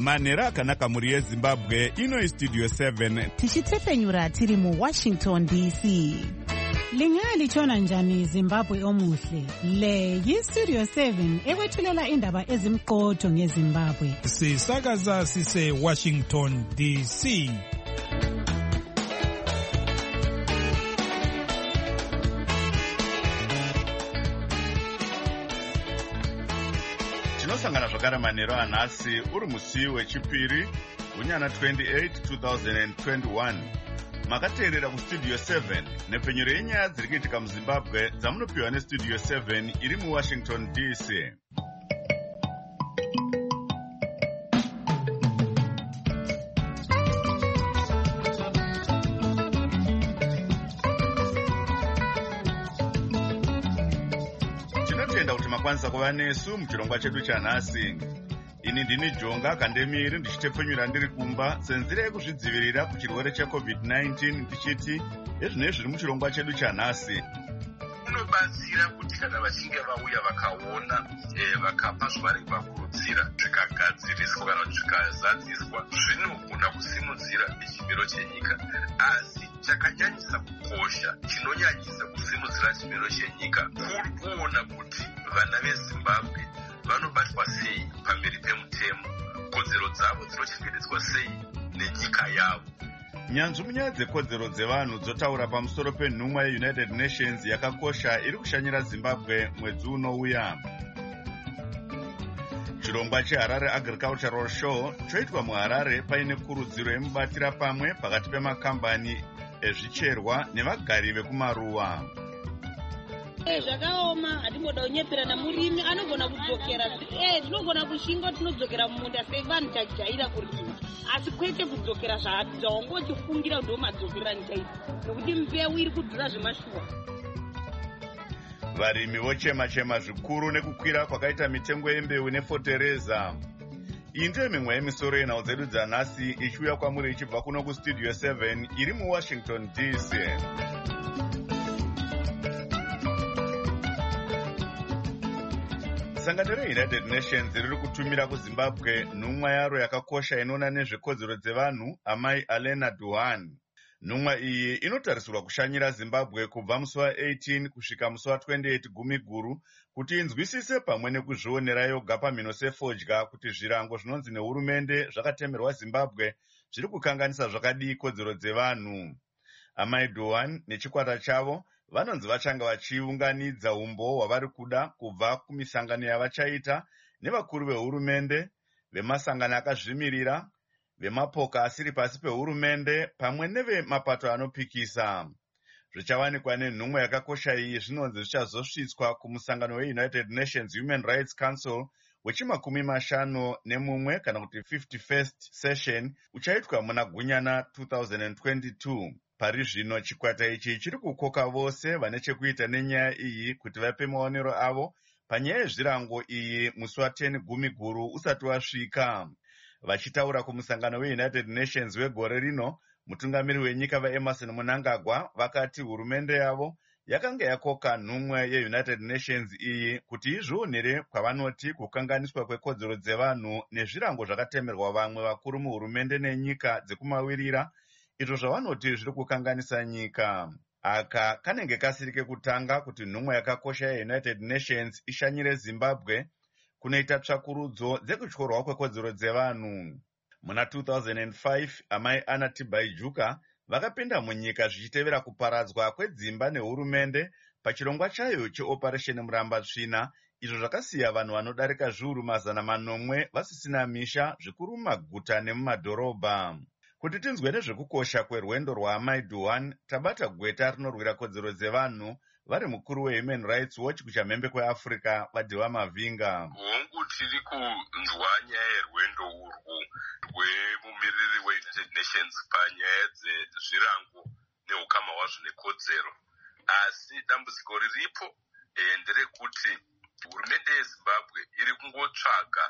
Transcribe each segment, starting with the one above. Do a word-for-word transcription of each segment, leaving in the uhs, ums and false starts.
manhero akanaka mhuri yezimbabwe. Ino istudio seven tichitefenyura tiri muwashington D C. Lingalitshona njani Zimbabwe omuhle? Le yistudio seven ekwethulela indaba ezimqotho ngeZimbabwe. Sisakaza sise Washington D C. tinosangana zvakare manhero anhasi uri musi wechipiri gunyana twenty-eight two thousand twenty-one. Makateerera kustudio seven nepfenyuro yenyaya dziri kuitika muzimbabwe dzamunopiwa nestudio seven iri muwashington D C. tinotenda kuti makwanisa kuva nesu muchirongwa chedu chanhasi. Ini ndini Jonga Kandemiri ndichitepfenyura ndiri kumba senzira yekuzvidzivirira kuchirwere checovid nineteen ndichiti ezvinezvi zviri muchirongwa chedu chanhasi. Unobatsira kuti kana vachinge vauya vakaona vakapa zvavari kuvakurudzira zvikagadziriswa kana kuti zvikazadziswa zvinogona kusimudzira chimiro chenyika. Asi chakanyanyisa kukosha chinonyanyisa kusimudzira chimiro chenyika kuri kuona kuti vana veZimbabwe vanobatwa sei pamberi pemutemo, kodzero dzavo dzinochengetedzwa sei nenyika yavo. Nyanzvi munyaya dzekodzero dzevanhu dzotaura pamusoro penhumwa yeUnited Nations yakakosha iri kushanyira Zimbabwe mwedzi unouya. Chirongwa cheHarare Agricultural Show choitwa muHarare paine kurudziro yemubatira pamwe pakati pemakambani ezvicherwa nevagari vekumaruwa. Zvakaoma hatimboda kunyepera namurimi anogona kudzokera eh tinogona kushinga tinodzokera mumunda sevanhu tajaira kurima asi kwete kudzokera zvaongochifungira ndo madzokera nchaita nokuti mbeu iri kudhura zvemashuwa. Varimi vochema chema zvikuru nekukwira kwakaita mitengo yembeu nefotereza. Iyi ndiyo mimwe yemisoro yenhau dzedu dzanhasi ichiuya kwamuri ichibva kuno kustudio seven iri muwashington D C. Sangano reUnited Nations riri kutumira kuZimbabwe nhumwa yaro yakakosha inoona nezvekodzero dzevanhu amai Alena Duhan. Nhumwa iyi inotarisirwa kushanyira Zimbabwe kubva musi wa-eighteen kusvika musi wa-twenty-eight Gumiguru kuti inzwisise pamwe nekuzvionera yoga pamhino sefodya kuti zvirango zvinonzi nehurumende zvakatemerwa Zimbabwe zviri kukanganisa zvakadii kodzero dzevanhu. Amai Duhan nechikwata chavo vanonzi vachanga vachiunganidza umbo hwavari kuda kubva kumisangano yavachaita nevakuru vehurumende, vemasangano akazvimirira, vemapoka asiri pasi pehurumende pamwe nevemapato anopikisa. Zvichawanikwa nenhumwa yakakosha iyi zvinonzi zvichazosvitswa kumusangano weUnited Nations Human Rights Council wechimakumi mashanu nemumwe kana kuti fifty-first session uchaitwa muna gunyana two thousand twenty-two. Pari zvino chikwata ichi chiri kukoka vose vane chekuita nenyaya iyi kuti vape maonero avo panyaya yezvirango iyi musi wa-ten Gumiguru usati wasvika. Vachitaura kumusangano weUnited Nations wegore rino, mutungamiri wenyika vaEmerson Mnangagwa vakati hurumende yavo yakanga yakoka nhumwa yeUnited Nations iyi kuti izvionere kwavanoti kukanganiswa kwekodzero dzevanhu nezvirango zvakatemerwa vamwe vakuru muhurumende nenyika dzekumawirira, izvo zvavanoti zviri kukanganisa nyika. Aka kanenge kasiri kekutanga kuti nhumwa yakakosha yeUnited Nations ishanyire Zimbabwe kunoita tsvakurudzo dzekutyorwa kwekodzero dzevanhu. Muna two thousand five amai Anna Tibaijuka vakapinda munyika zvichitevera kuparadzwa kwedzimba nehurumende pachirongwa chayo cheoperation Murambatsvina, izvo zvakasiya vanhu vanodarika zviuru mazana manomwe vasisina misha zvikuru mumaguta nemumadhorobha. Kuti tinzwe nezvekukosha kwerwendo rwaamai Duhan, tabata gweta rinorwira kodzero dzevanhu vari mukuru weHuman Rights Watch kuchamhembe kweAfrica Vadiwa Mavinga. Hongu tiri kunzwa nyaya yerwendo urwu rwemumiriri weUnited Nations panyaya dzezvirango neukama hwazvo nekodzero. Asi dambudziko riripo nderekuti hurumende yeZimbabwe iri kungotsvaga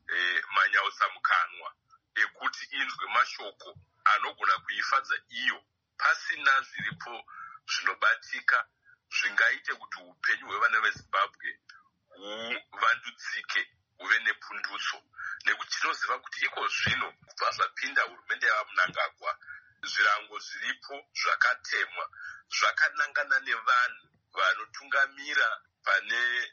manyausamukanwa ekuti inzwe mashoko anogona kuifadza iyo pasina zviripo zvinobatika zvingaite kuti upenyu hwevana veZimbabwe huvandudzike huve nepundutso. nekuti tinoziva kuti iko zvino kubva zvapinda hurumende yavamunangagwa, zvirango zviripo zvakatemwa zvakanangana nevanhu vanotungamira pane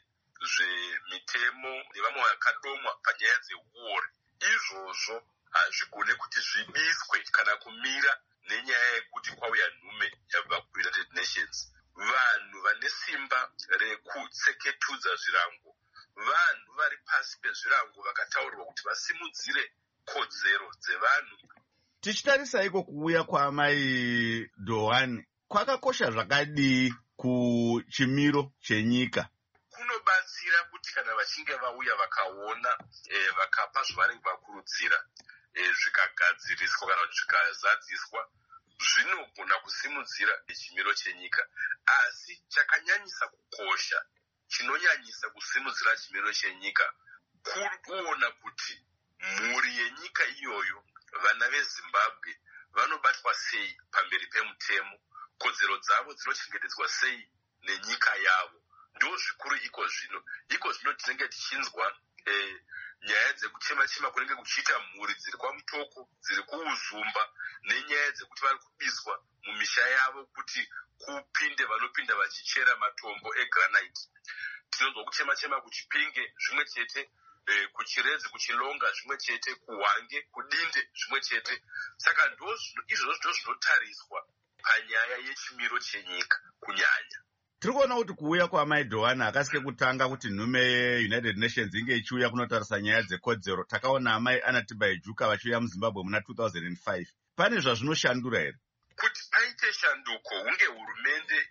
zvemitemo nevamwe vakadomwa panyaya dzeuori. Izvozvo hazvigone kuti zvibiswe kana kumira nenyaya yekuti kwauya nhume yabva kuUnited Nations. Vanhu vane simba rekutseketudza zvirango, vanhu vari pasi pezvirango vakataurirwa kuti vasimudzire kodzero dzevanhu. Tichitarisa iko kuuya kwaamai Dohan kwakakosha zvakadii kuchimiro chenyika? Kunobatsira kuti kana vachinge vauya vakaona e, vakapa zvavanenge vakurudzira e, zvikagadziriswa kana kuti zvikazadziswa, zvinogona kusimudzira chimiro chenyika. Asi chakanyanyisa kukosha, chinonyanyisa kusimudzira chimiro chenyika, kuri kuona kuti mhuri yenyika iyoyo, vana veZimbabwe, vanobatwa sei pamberi pemutemo, kodzero dzavo dzinochengetedzwa sei nenyika yavo. Ndo zvikuru iko zvino. Iko zvino tinenge tichinzwa eh, nyaya dzekuchema-chema kunenge kuchiita mhuri dziri kwamutoko, dziri kuuzumba, nenyaya dzekuti vari kubiswa mumisha yavo kuti kupinde vanopinda vachichera matombo egranite. Tinonzwa kuchema-chema kuChipinge zvimwe chete, eh, kuChirezi, kuChilonga zvimwe chete, kuHwange, kuDinde zvimwe chete. Saka ndo izvozvo ndo zvinotariswa panyaya yechimiro chenyika kunyanya. Tiri kuona kuti kuuya kwaamai Dohan hakasike kutanga kuti nhume yeUnited Nations inge ichiuya kunotarisa nyaya dzekodzero. Takaona amai Anna Tibaijuka vachiuya muZimbabwe muna two thousand five. Pane zvazvinoshandura here? Kuti paite shanduko hunge hurumende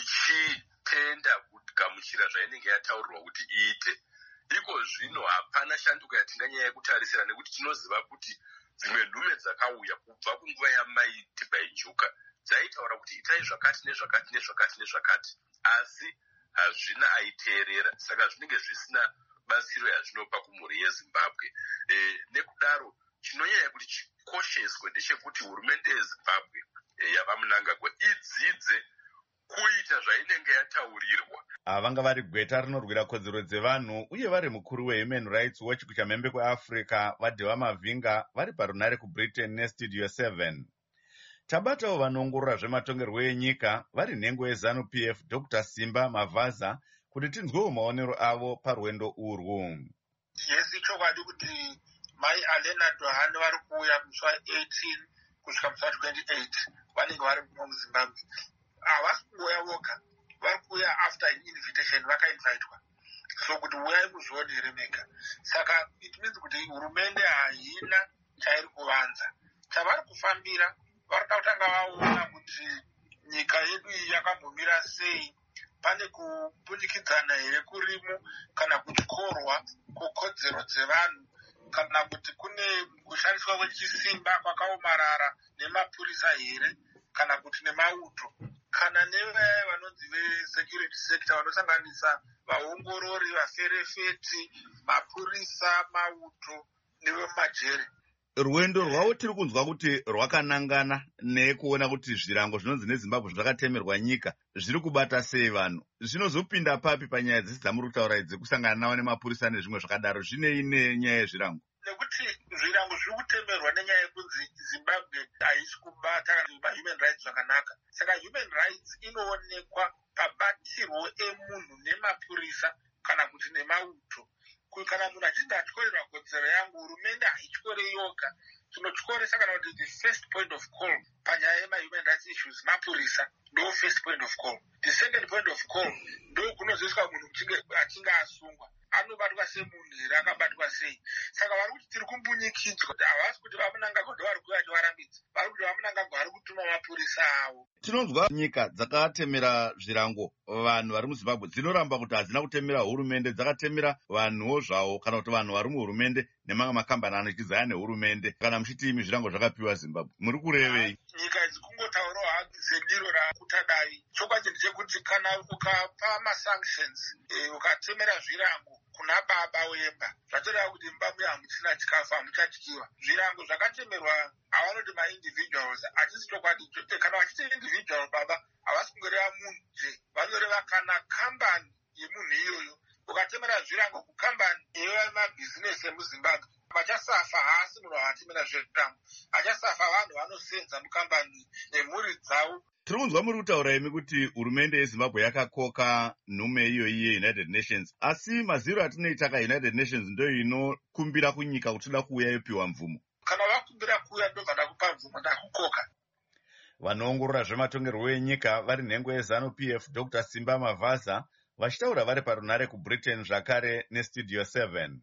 ichitenda kugamuchira zvainenge yataurirwa kuti iite. Iko zvino hapana shanduko yatinganyanya yekutarisira, nekuti tinoziva kuti dzimwe nhume dzakauya kubva kunguva yamai Tibaijuka dzaitaura kuti itai zvakati nezvakati nezvakati nezvakati, asi hazvina aiteerera. Saka zvinenge zvisina batsiro yazvinopa kumhuri yeZimbabwe. E, nekudaro chinonyanya kuti chikosheswe ndechekuti hurumende yeZimbabwe e, yavamunangagwa idzidze kuita zvainenge yataurirwa. Vanga vari gweta rinorwira kodzero dzevanhu uye vari mukuru weHuman Rights Watch kuchamhembe kweAfrica vaDheva Mavhinga vari parunare kuBritain neStudio seven. Tabatawo vanoongorora zvematongerwo enyika vari nhengo yeZanu-P F Doctor Simba Mavaza kuti tinzwewo maonero avo parwendo urwu. Yes, ichokwadi kuti mai Alena Dohan vari kuuya musi eighteen kusvika musi twenty-eight vanenge vari muZimbabwe. Havasi kuuya voga, vari kuuya after invitation, vakainvitwa. So kuti uyai muzvione Remeka. Saka it means kuti hurumende haina chairi kuvanza. Chavari kufambira varida kutanga vaona kuti nyika yedu iyi yakambomira sei, pane kubunikidzana here kurimo kana kutyorwa kwekodzero dzevanhu, kana kuti kune kushandiswa kwechisimba kwakaomarara nemapurisa here, kana kuti nemauto, kana nevaya vanonzi vesecurity sector vanosanganisa vaongorori, vaferefeti, mapurisa, mauto nevemajere. Rwendo rwavo tiri kunzwa kuti rwakanangana nekuona kuti zvirango zvinonzi neZimbabwe zvakatemerwa nyika zviri kubata sei vanhu. Zvinozopinda papi panyaya dzisi dzamuri kutaura idzi kusangana navo nemapurisa nezvimwe zvakadaro zvinei nenyaya yezvirango? Nekuti zvirango zviri kutemerwa nenyaya yekunzi Zimbabwe haisi kubata kana human rights zvakanaka. Saka human rights inoonekwa pabatirwo emunhu nemapurisa kana kuti nemauto. Kana munhu achinzi atyorerwa kodzero yangu, hurumende haityore yoga. Tinotyoresa kana kuti the first point of call panyaya yema-human rights issues mapurisa ndo first point of call. The second point of call ndo kunozoiswa munhu achinge asungwa. Anobatwa semunhu here, akabatwa sei. Saka vari kuti tiri kumbunyikidzwa. Havasi kuti vamunangagwa ndo vari kuuya vachivarambidza. Vari kuti vamunangagwa vari kutuma mapurisa avo. Tinonzwa nyika dzakatemera zvirango vanhu vari muZimbabwe dzinoramba kuti hadzina kutemera hurumende, dzakatemera vanhuwo zvavo, kana kuti vanhu vari muhurumende nemamwe makambani anochidzana nehurumende. Kana muchiti imi zvirango zvakapiwa Zimbabwe, muri kurevei? Nyika idzi kungotaurawo hanzi sediro rakutadai. Chokwadi ndechekuti kana ukapa masanctions, e, ukatemera zvirango kuna baba wemba, zvatoreva kuti Zimbabwe hamuchina chikafu, hamuchadyiwa. Zvirango zvakatemerwa havanoti ma-individuals, hachisi chokwadi. Kana vachiti individual baba, havasi kungoreva munhu je, vanoreva kana kambani yemunhu iyoyo. Ukatemera zvirango kukambani yevamabhizinesi emuZimbabwe, vachasafa haasi munhu akatimira zvetambo, achasafa vanhu vanosenza mukambani nemhuri dzavo. Tiri kunzwa muri kutaura imi kuti hurumende yeZimbabwe yakakoka nhume iyoyi yeUnited Nations, asi maziro atinoita kaUnited Nations ndo inokumbira kunyika kuti toda kuuya yopiwa mvumo. Kana vakumbira kuuya ndobva ndakupa mvumo ndakukoka. Vanoongorora zvematongerwo enyika vari nhengo yeZanu-P F Doctor Simba Mavaza vachitaura vari parunhare kuBritain zvakare neStudio seven.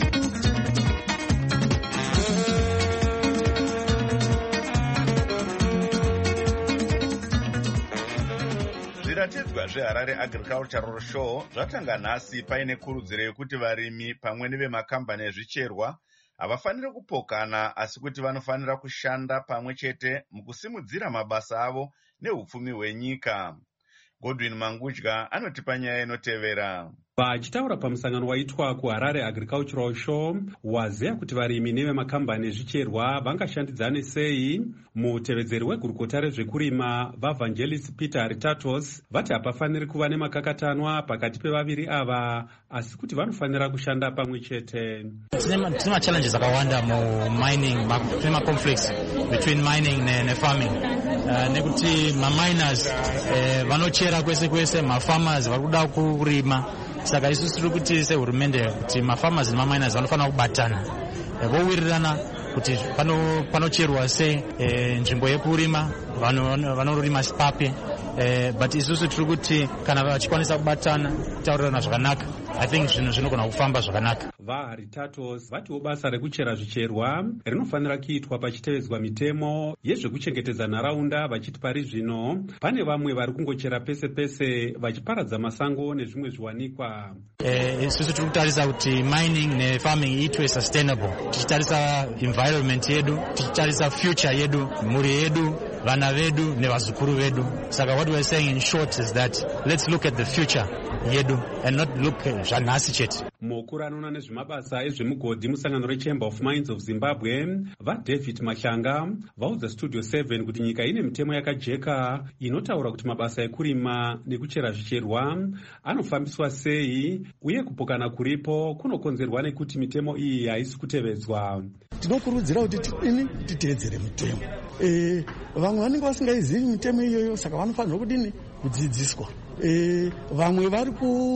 Zviratidzwa zveHarare Agricultural Show zvatanga nhasi paine kurudziro yekuti varimi pamwe nevemakambani ezvicherwa havafaniri kupokana, asi kuti vanofanira kushanda pamwe chete mukusimudzira mabasa avo neupfumi hwenyika. Godwin Mangudya anotipa nyaya inotevera. Vachitaura pamusangano waitwa kuHarare Agricultural Show, waziya kuti varimi nevemakambani ezvicherwa vangashandidzane sei. Mutevedzeri wegurukota rezvekurima vaVangelis Peter Haritatos vati hapafaniri kuva nemakakatanwa pakati pevaviri ava, asi kuti vanofanira kushanda pamwe chete. Tine machallenges akawanda mumining, tine maconflicts between mining nefarming. Uh, nekuti maminers eh, vanochera kwese kwese, mafarmers vari kuda kurima. Saka isusu tiri kuti sehurumende kuti mafarmers nemaminers vanofanira kubatana vowirirana kuti panocherwa sei nzvimbo yekurima vanorima sipape, but isusu tiri kuti kana vachikwanisa kubatana kutaurirana zvakanaka, I think zvinhu zvinogona kufamba zvakanaka. VaHaritatos vatiwo basa rekuchera zvicherwa rinofanira kuitwa pachitevedzwa mitemo yezvekuchengetedza nharaunda, vachiti pari zvino pane vamwe vari kungochera pese pese vachiparadza masango nezvimwe zviwanikwa. Isusu tiri kutarisa kuti mining nefarming iitwe sustainable, tichitarisa environment yedu, tichitarisa future yedu, mhuri yedu, vana vedu nevazukuru vedu. Saka what we're saying in short is that let's look at the future yedu and not look zvanhasi chete. Mukuru anoona nezvemabasa ezvemugodhi musangano reChamber of Mines of Zimbabwe vaDavid Mahlanga vaudza Studio seven kuti nyika ine mitemo yakajeka inotaura kuti mabasa ekurima nekuchera zvicherwa anofambiswa sei, uye kupokana kuripo kunokonzerwa nekuti mitemo iyi haisi kutevedzwa. Tinokurudzira kuti tidini titeedzere mitemo. Eh, vamwe vanenge vasingaizivi mitemo iyoyo, saka vanofanirwa kudini kudzidziswa. E, vamwe vari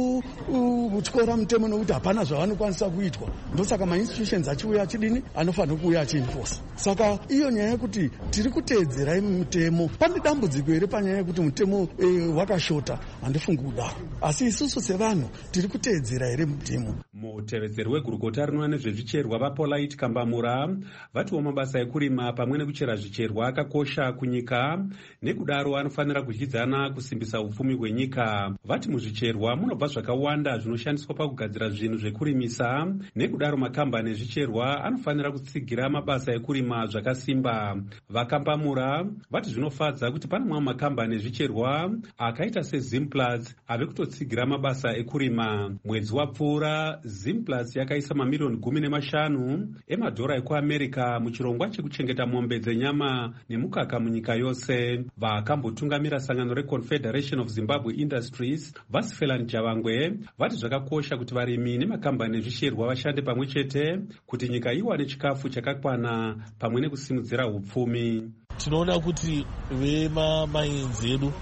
kutyora mutemo nokuti hapana zvavanokwanisa kuitwa, ndosaka mainstitutions achiuya achidini anofanira kuuya achienforce. Saka iyo nyaya yekuti tiri kuteedzera imi mutemo, pane dambudziko here panyaya yekuti mutemo e, wakashota, handifungi kudaro, asi isusu sevanhu tiri kuteedzera here mutemo. Mutevedzeri wegurukota rinoona nezvezvicherwa vaPolite Kambamura vatiwo mabasa ekurima pamwe nekuchera zvicherwa akakosha kunyika, nekudaro anofanira kudyidzana kusimbisa upfumi hwenyika. Vati muzvicherwa munobva zvakawanda zvinoshandiswa pakugadzira zvinhu zvekurimisa, nekudaro makambani ezvicherwa anofanira kutsigira mabasa ekurima zvakasimba. VaKambamura vati zvinofadza kuti pane mamwe makambani ezvicherwa akaita seZimplats ave kutotsigira mabasa ekurima. Mwedzi wapfuura Zimplats yakaisa mamiliyoni gumi nemashanu emadhora ekuAmerica muchirongwa chekuchengeta mombe dzenyama nemukaka munyika yose. Vakambotungamira sangano reConfederation of Zimbabwe Industries Vasifelani Javangwe vati zvakakosha kuti varimi nemakambani ezvicherwa vashande pamwe chete kuti nyika iwane chikafu chakakwana pamwe nekusimudzira upfumi. Tinoona kuti vemamines edu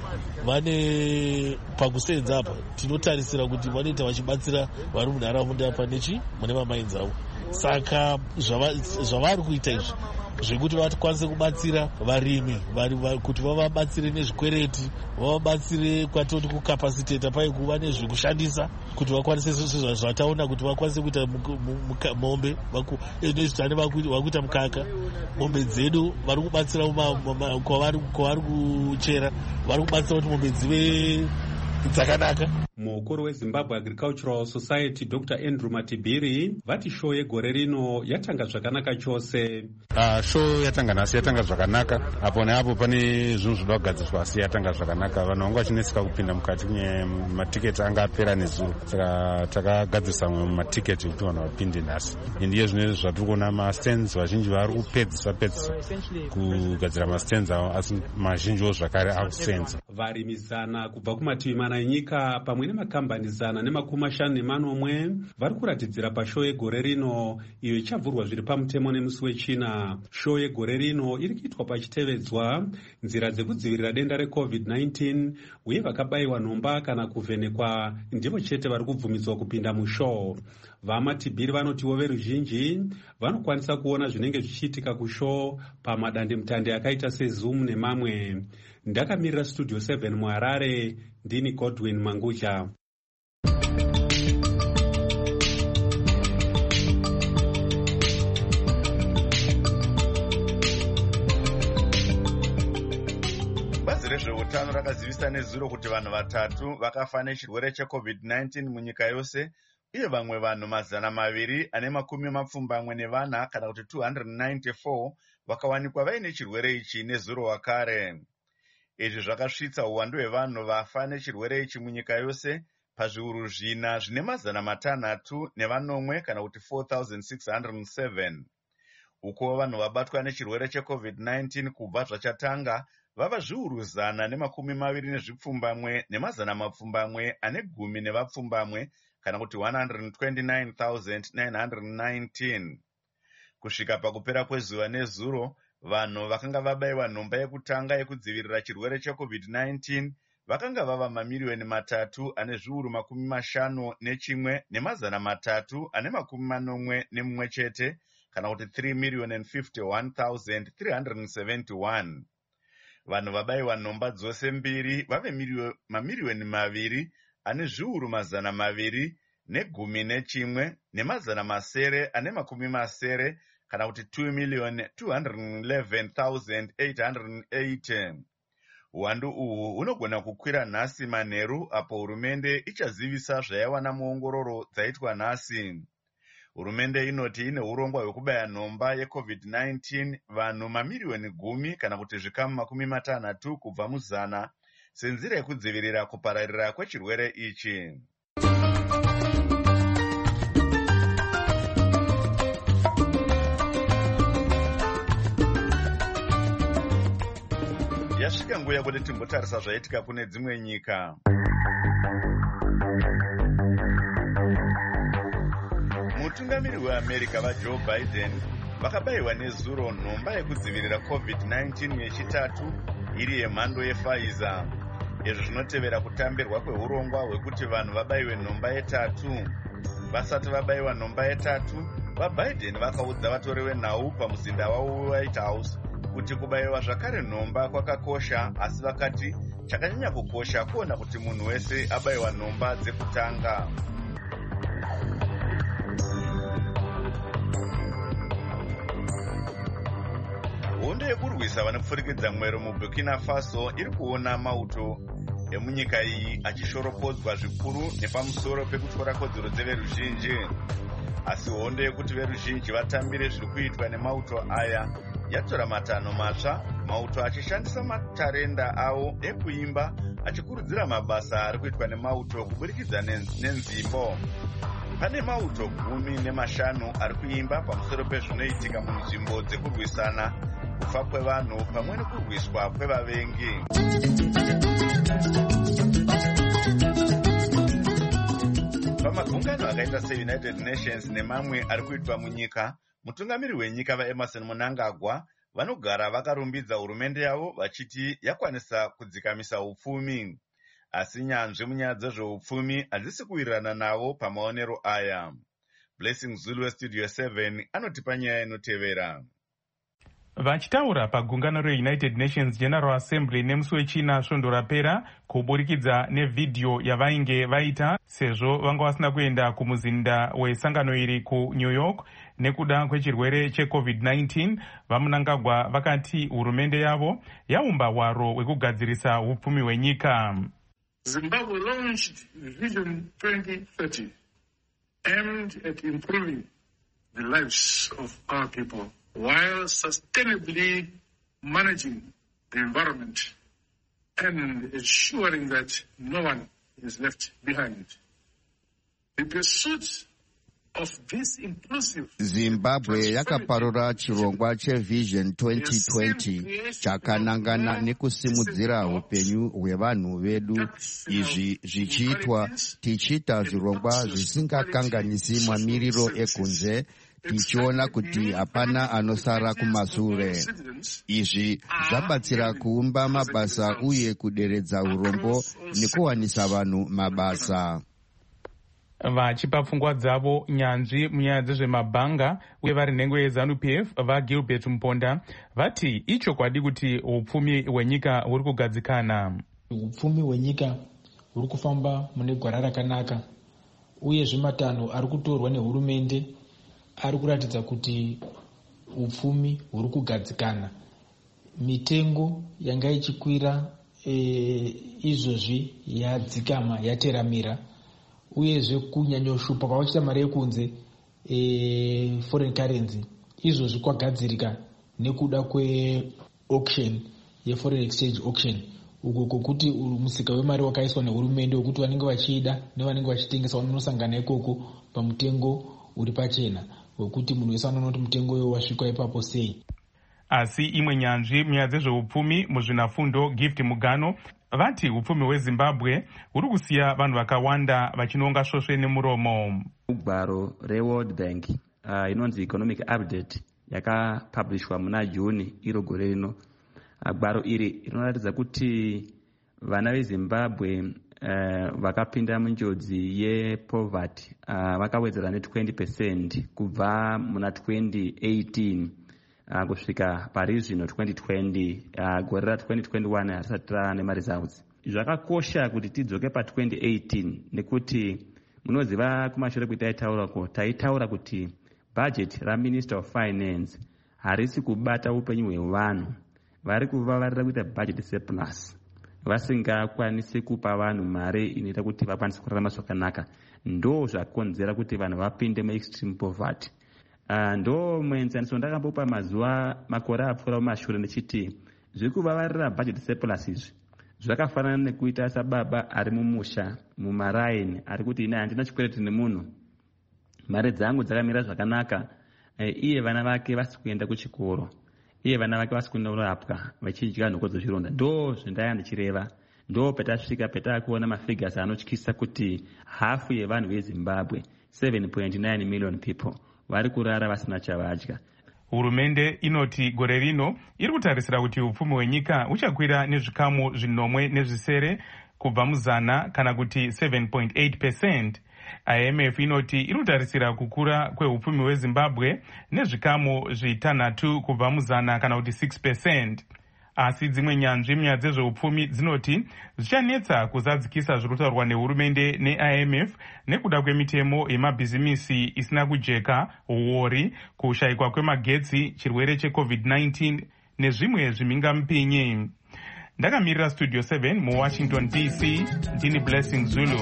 vane pakusenza apa, tinotarisira kuti vanoita vachibatsira vari munharaunda apa nechi mune mamines avo. Saka zvavari kuita izvi zvekuti vakwanise kubatsira varimi kuti vavabatsire nezvikwereti, vavabatsire kwatoti kukapasiteta pai kuva nezvekushandisa kuti vakwanise zvataona kuti vakwanise kuita mombe nezvitane vakuita mukaka. Mombe dzedu vari kubatsira kwavari kuchera, vari kubatsira kuti mombe dzive dzakanaka. Mukuru weZimbabwe Agricultural Society Doctor Andrew Matibiri vati show yegore rino yatanga zvakanaka chose. Uh, show yatanga nhasi yatanga zvakanaka, apo neapo pane zvinhu zvinoda kugadzirwa asi yatanga zvakanaka. Vanhu vanga vachineseka kupinda mukati matiketi anga apera nezuro, saka takagadzirisa mamwe matiketi ekuti vanhu vapinde nhasi. Ndiye zvinhu zvatiri kuona mastands vazhinji vari kupedzisa pedzisa kugadzira mastands avo, asi mazhinjiwo zvakare akusenza. Varimizana kubva kumativi mana enyika pamwe pamwe nemakambani zana nemakumi mashanu nemanomwe vari kuratidzira pashow yegore rino, iyo ichavhurwa zviri pamutemo nemusi wechina. Show yegore rino iri kuitwa pachitevedzwa nzira dzekudzivirira denda recovid nineteen, uye vakabayiwa nhomba kana kuvhenekwa ndivo chete vari kubvumidzwa kupinda mushow. Vamatibhiri vanotiwo veruzhinji vanokwanisa kuona zvinenge zvichiitika kushow pamadandemutande akaita sezoom nemamwe. Ndakamirira studio seven muHarare, ndini Godwin Manguja. Bazi rezveutano rakazivisa nezuro kuti vanhu vatatu vakafa nechirwere checovid nineteen munyika yose, uye vamwe vanhu mazana maviri ane makumi mapfumbamwe nevana kana kuti two hundred ninety-four vakawanikwa vaine chirwere ichi nezuro wakare. Izvi zvakasvitsa uwandu hwevanhu vafa nechirwere ichi munyika yose pazviuru zvina zvine mazana matanhatu nevanomwe kana kuti four thousand six hundred seven. Uko vanhu vabatwa nechirwere checovid nineteen kubva zvachatanga vava zviuru zana nemakumi maviri nezvipfumbamwe nemazana mapfumbamwe ane gumi nevapfumbamwe kana kuti one hundred twenty-nine thousand nine hundred nineteen. Kusvika pakupera kwezuva nezuro, vanhu vakanga vabayiwa nhomba yekutanga yekudzivirira chirwere checovid nineteen vakanga vava mamiriyoni matatu ane zviuru makumi mashanu nechimwe nemazana matatu ane makumi manomwe nemumwe chete kana kuti three million and fifty-one thousand three hundred seventy-one. Vanhu vabayiwa nhomba dzose mbiri vave mamiriyoni maviri ane zviuru mazana maviri negumi nechimwe nemazana masere ane makumi masere kana kuti two million two hundred eleven thousand eight hundred eighty. Uwandu uhu unogona kukwira nhasi manheru apo hurumende ichazivisa zvaiwana muongororo dzaitwa nhasi. Hurumende inoti ine urongwa hwekubaya nhomba yecovid nineteen vanhu mamiriyoni gumi kana kuti zvikamu makumi matanhatu kubva muzana senzira yekudzivirira kupararira kwechirwere ichi. Yasvika nguva yekuti timbotarisa zvaitika kune dzimwe nyika. Mutungamiri weAmerica vaJoe Biden vakabayiwa nezuro nhomba yekudzivirira covid nineteen yechitatu iri yemhando yePfizer. Izvi zvinotevera kutambirwa kweurongwa hwekuti vanhu vabayiwe nhomba yetatu. Vasati vabayiwa nhomba yetatu, vaBiden vakaudza vatori venhau pamuzinda wavo weWhite House kuti kubayiwa zvakare nhomba kwakakosha, asi vakati chakanyanya kukosha kuona kuti munhu wese abayiwa nhomba dzekutanga. Hondo yekurwisa vanopfurikidza mwero muBurkina Faso iri kuona mauto emunyika iyi achishoropodzwa zvikuru nepamusoro pekutora kodzero dzeveruzhinji. Asi hondo yekuti veruzhinji vatambire zviri kuitwa nemauto aya yatora matanho matsva, mauto achishandisa matarenda avo ekuimba achikurudzira mabasa ari kuitwa nemauto kuburikidza nenzimbo. Pane mauto gumi nemashanu ari kuimba pamusoro pezvinoitika munzvimbo dzekurwisana, kufa kwevanhu pamwe nekurwiswa kwevavengi. Pamagungano akaita seUnited Nations nemamwe ari kuitwa munyika, mutungamiri wenyika vaEmerson Mnangagwa vanogara vakarumbidza hurumende yavo vachiti yakwanisa kudzikamisa upfumi. Asi nyanzvi munyaya dzezveupfumi hadzisi kuwirirana navo pamaonero aya. Blessing Zulu weStudio seven anotipa nyaya inotevera. Vachitaura pagungano reUnited Nations General Assembly nemusi wechina svondo rapera kuburikidza nevhidhiyo yavainge vaita sezvo vanga vasina kuenda kumuzinda wesangano iri kuNew York nekuda kwechirwere checovid nineteen, vaMnangagwa vakati hurumende yavo yaumba hwaro hwekugadzirisa upfumi hwenyika. Zimbabwe launched Vision twenty thirty aimed at improving the lives of our people while sustainably managing the environment and ensuring that no one is left behind. The pursuit zimbabwe yakaparura chirongwa chevision twenty twenty chakanangana nekusimudzira upenyu hwevanhu vedu. Izvi zvichiitwa tichiita zvirongwa zvisingakanganisi mamiriro ekunze, tichiona kuti hapana anosara kumashure. Izvi zvabatsira kuumba mabasa uye kuderedza urombo nekuwanisa vanhu mabasa. Vachipa pfungwa dzavo nyanzvi munyaya dzezvemabhanga uye vari nhengo yeZANU-P F vaGilbert Muponda vati ichokwadi kuti upfumi hwenyika huri kugadzikana. Upfumi hwenyika huri kufamba mune gwara rakanaka uye zvimatanho ari kutorwa nehurumende ari kuratidza kuti upfumi huri kugadzikana. Mitengo yanga ichikwira e, izvozvi yadzikama yateramira. Uyezve kunyanyoshupa kwavachiita mari yekunze e, foreign currency izvozvi kwagadzirika nekuda kweauction yeforeign exchange auction uko kokuti musika wemari wakaiswa nehurumende wekuti vanenge vachiida nevanenge vachitengesa vanonosangana ikoko pamutengo uri pachena wekuti munhu wese anoona kuti mutengo uyo wasvika ipapo sei. Asi imwe nyanzvi munyaya dzezveupfumi muzvinafundo Gift Mugano vati upfumi hweZimbabwe huri kusiya vanhu vakawanda vachinonga svosve nemuromo. Gwaro reWorld Bank uh, inonzi Economic Update yakapublishwa muna Juni iro gore rino. Uh, gwaro iri rinoratidza kuti vana veZimbabwe uh, vakapinda munjodzi yepoverty uh, vakawedzera ne twenty percent kubva muna twenty eighteen uh, kusvika pari zvino twenty twenty uh, gore ra twenty twenty-one harisati rane maresults. Zvakakosha kuti tidzoke pa twenty eighteen nekuti munoziva kumashure kuti taitaurako taitaura kuti budget raMinister of Finance harisi kubata upenyu hwevanhu. Vari kuvavarira kuita budget surplus vasingakwanisi kupa vanhu mari inoita kuti vakwanise kurarama zvakanaka. Ndo zvakonzera kuti vanhu vapinde muextreme poverty. Uh, ndo muenzaniso ndakambopa mazuva makore apfuura mumashure ndichiti zviri kuvavarira budget surplus izvi zvakafanana nekuita sababa ari mumusha mumaraini ari kuti ine handina chikwereti nemunhu, mari dzangu dzakamira zvakanaka, e, iye vana vake vasi kuenda kuchikoro, iye vana vake vasi kunorapwa vachidya nhoko dzezvironda. Ndo zvendaya ndichireva, ndo petasvika petakuona mafigures anotyisa kuti hafu yevanhu veZimbabwe seven point nine million people vari kurara vasina chavadya. Hurumende inoti gore rino iri kutarisira kuti upfumi hwenyika uchakwira nezvikamu zvinomwe nezvisere kubva muzana kana kuti seven point eight percent. I M F inoti iri kutarisira kukura kweupfumi hweZimbabwe nezvikamu zvitanhatu kubva muzana kana kuti six percent. Asi dzimwe nyanzvi munyaya dzezveupfumi dzinoti zvichanetsa kuzadzikisa zviri kutaurwa nehurumende ne-I M F nekuda kwemitemo yemabhizimisi isina kujeka, uori, kushayikwa kwemagetsi, chirwere checovid nineteen nezvimwe zvimhingamupinyi. Ndakamirira Studio seven muWashington D C, ndini Blessing Zulu.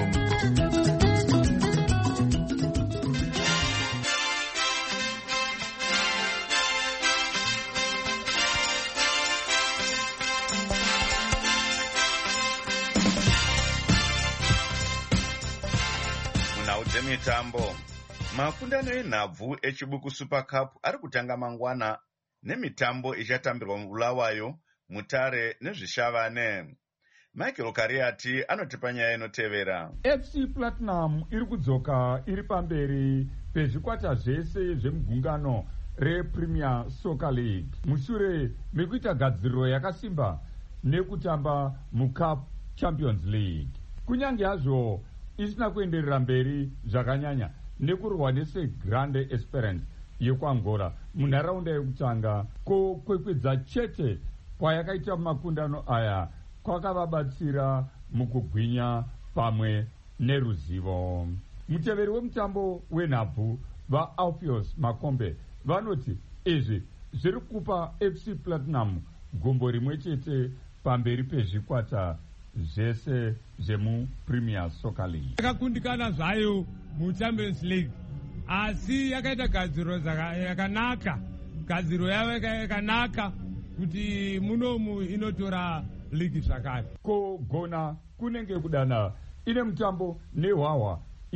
Mitambo. Makundano enhabvu echibuku Super Cup ari kutanga mangwana nemitambo ichatambirwa muBulawayo, Mutare nezvishavane. Michael Kariati anotipa nyaya inotevera. F C Platinum iri kudzoka iri pamberi pezvikwata zvese zvemugungano rePremier Soccer League mushure mekuita gadziriro yakasimba nekutamba muCup Champions League. Kunyange hazvo isina kuenderera mberi zvakanyanya nekurwa neSegrande Esperance yekwaAngola munharaunda yekutanga, ko kwekwedza chete kwayakaita makundano aya kwakavabatsira mukugwinya pamwe neruzivo. Muteveri wemutambo wenhabvu vaAlpheus Makombe vanoti izvi zviri kupa F C Platinum gumbo rimwe chete pamberi pezvikwata zvese zvemuPremier Soccer League. Yakakundikana zvayo muChampions League asi yakaita gadziro yakanaka, gadziro yavo yakanaka kuti munomu inotora ligi zvakare. Kogona kunenge kudana ine mutambo nehwahwa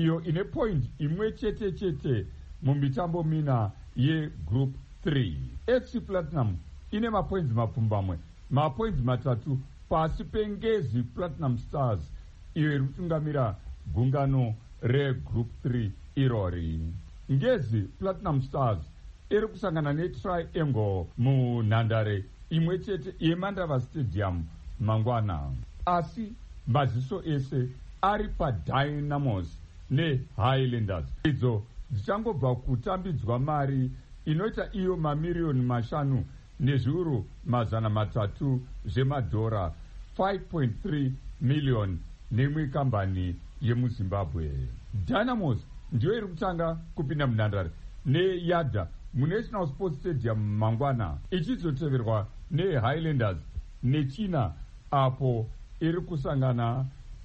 iyo ine point imwe chete chete mumitambo mina yegroup three. F C Platinum ine mapoints mapfumbamwe, mapoints matatu pasi pengezi Platinum Stars iyo iri kutungamira gungano regroup three irori. Ngezi Platinum Stars iri kusangana neTriangle munhandare imwe chete yeMandava Stadium mangwana, asi maziso ese ari paDynamos neHighlanders. Idzo dzichangobva kutambidzwa mari inoita iyo mamiriyoni mashanu nezviuru mazana matatu zvemadhora, five point three million nemwe kambani yemuzimbabwe. Dynamos ndiyo iri kutanga kupinda munhandare neyadha muNational Sports Stadium mangwana, ichizoteverwa neHighlanders nechina apo iri kusangana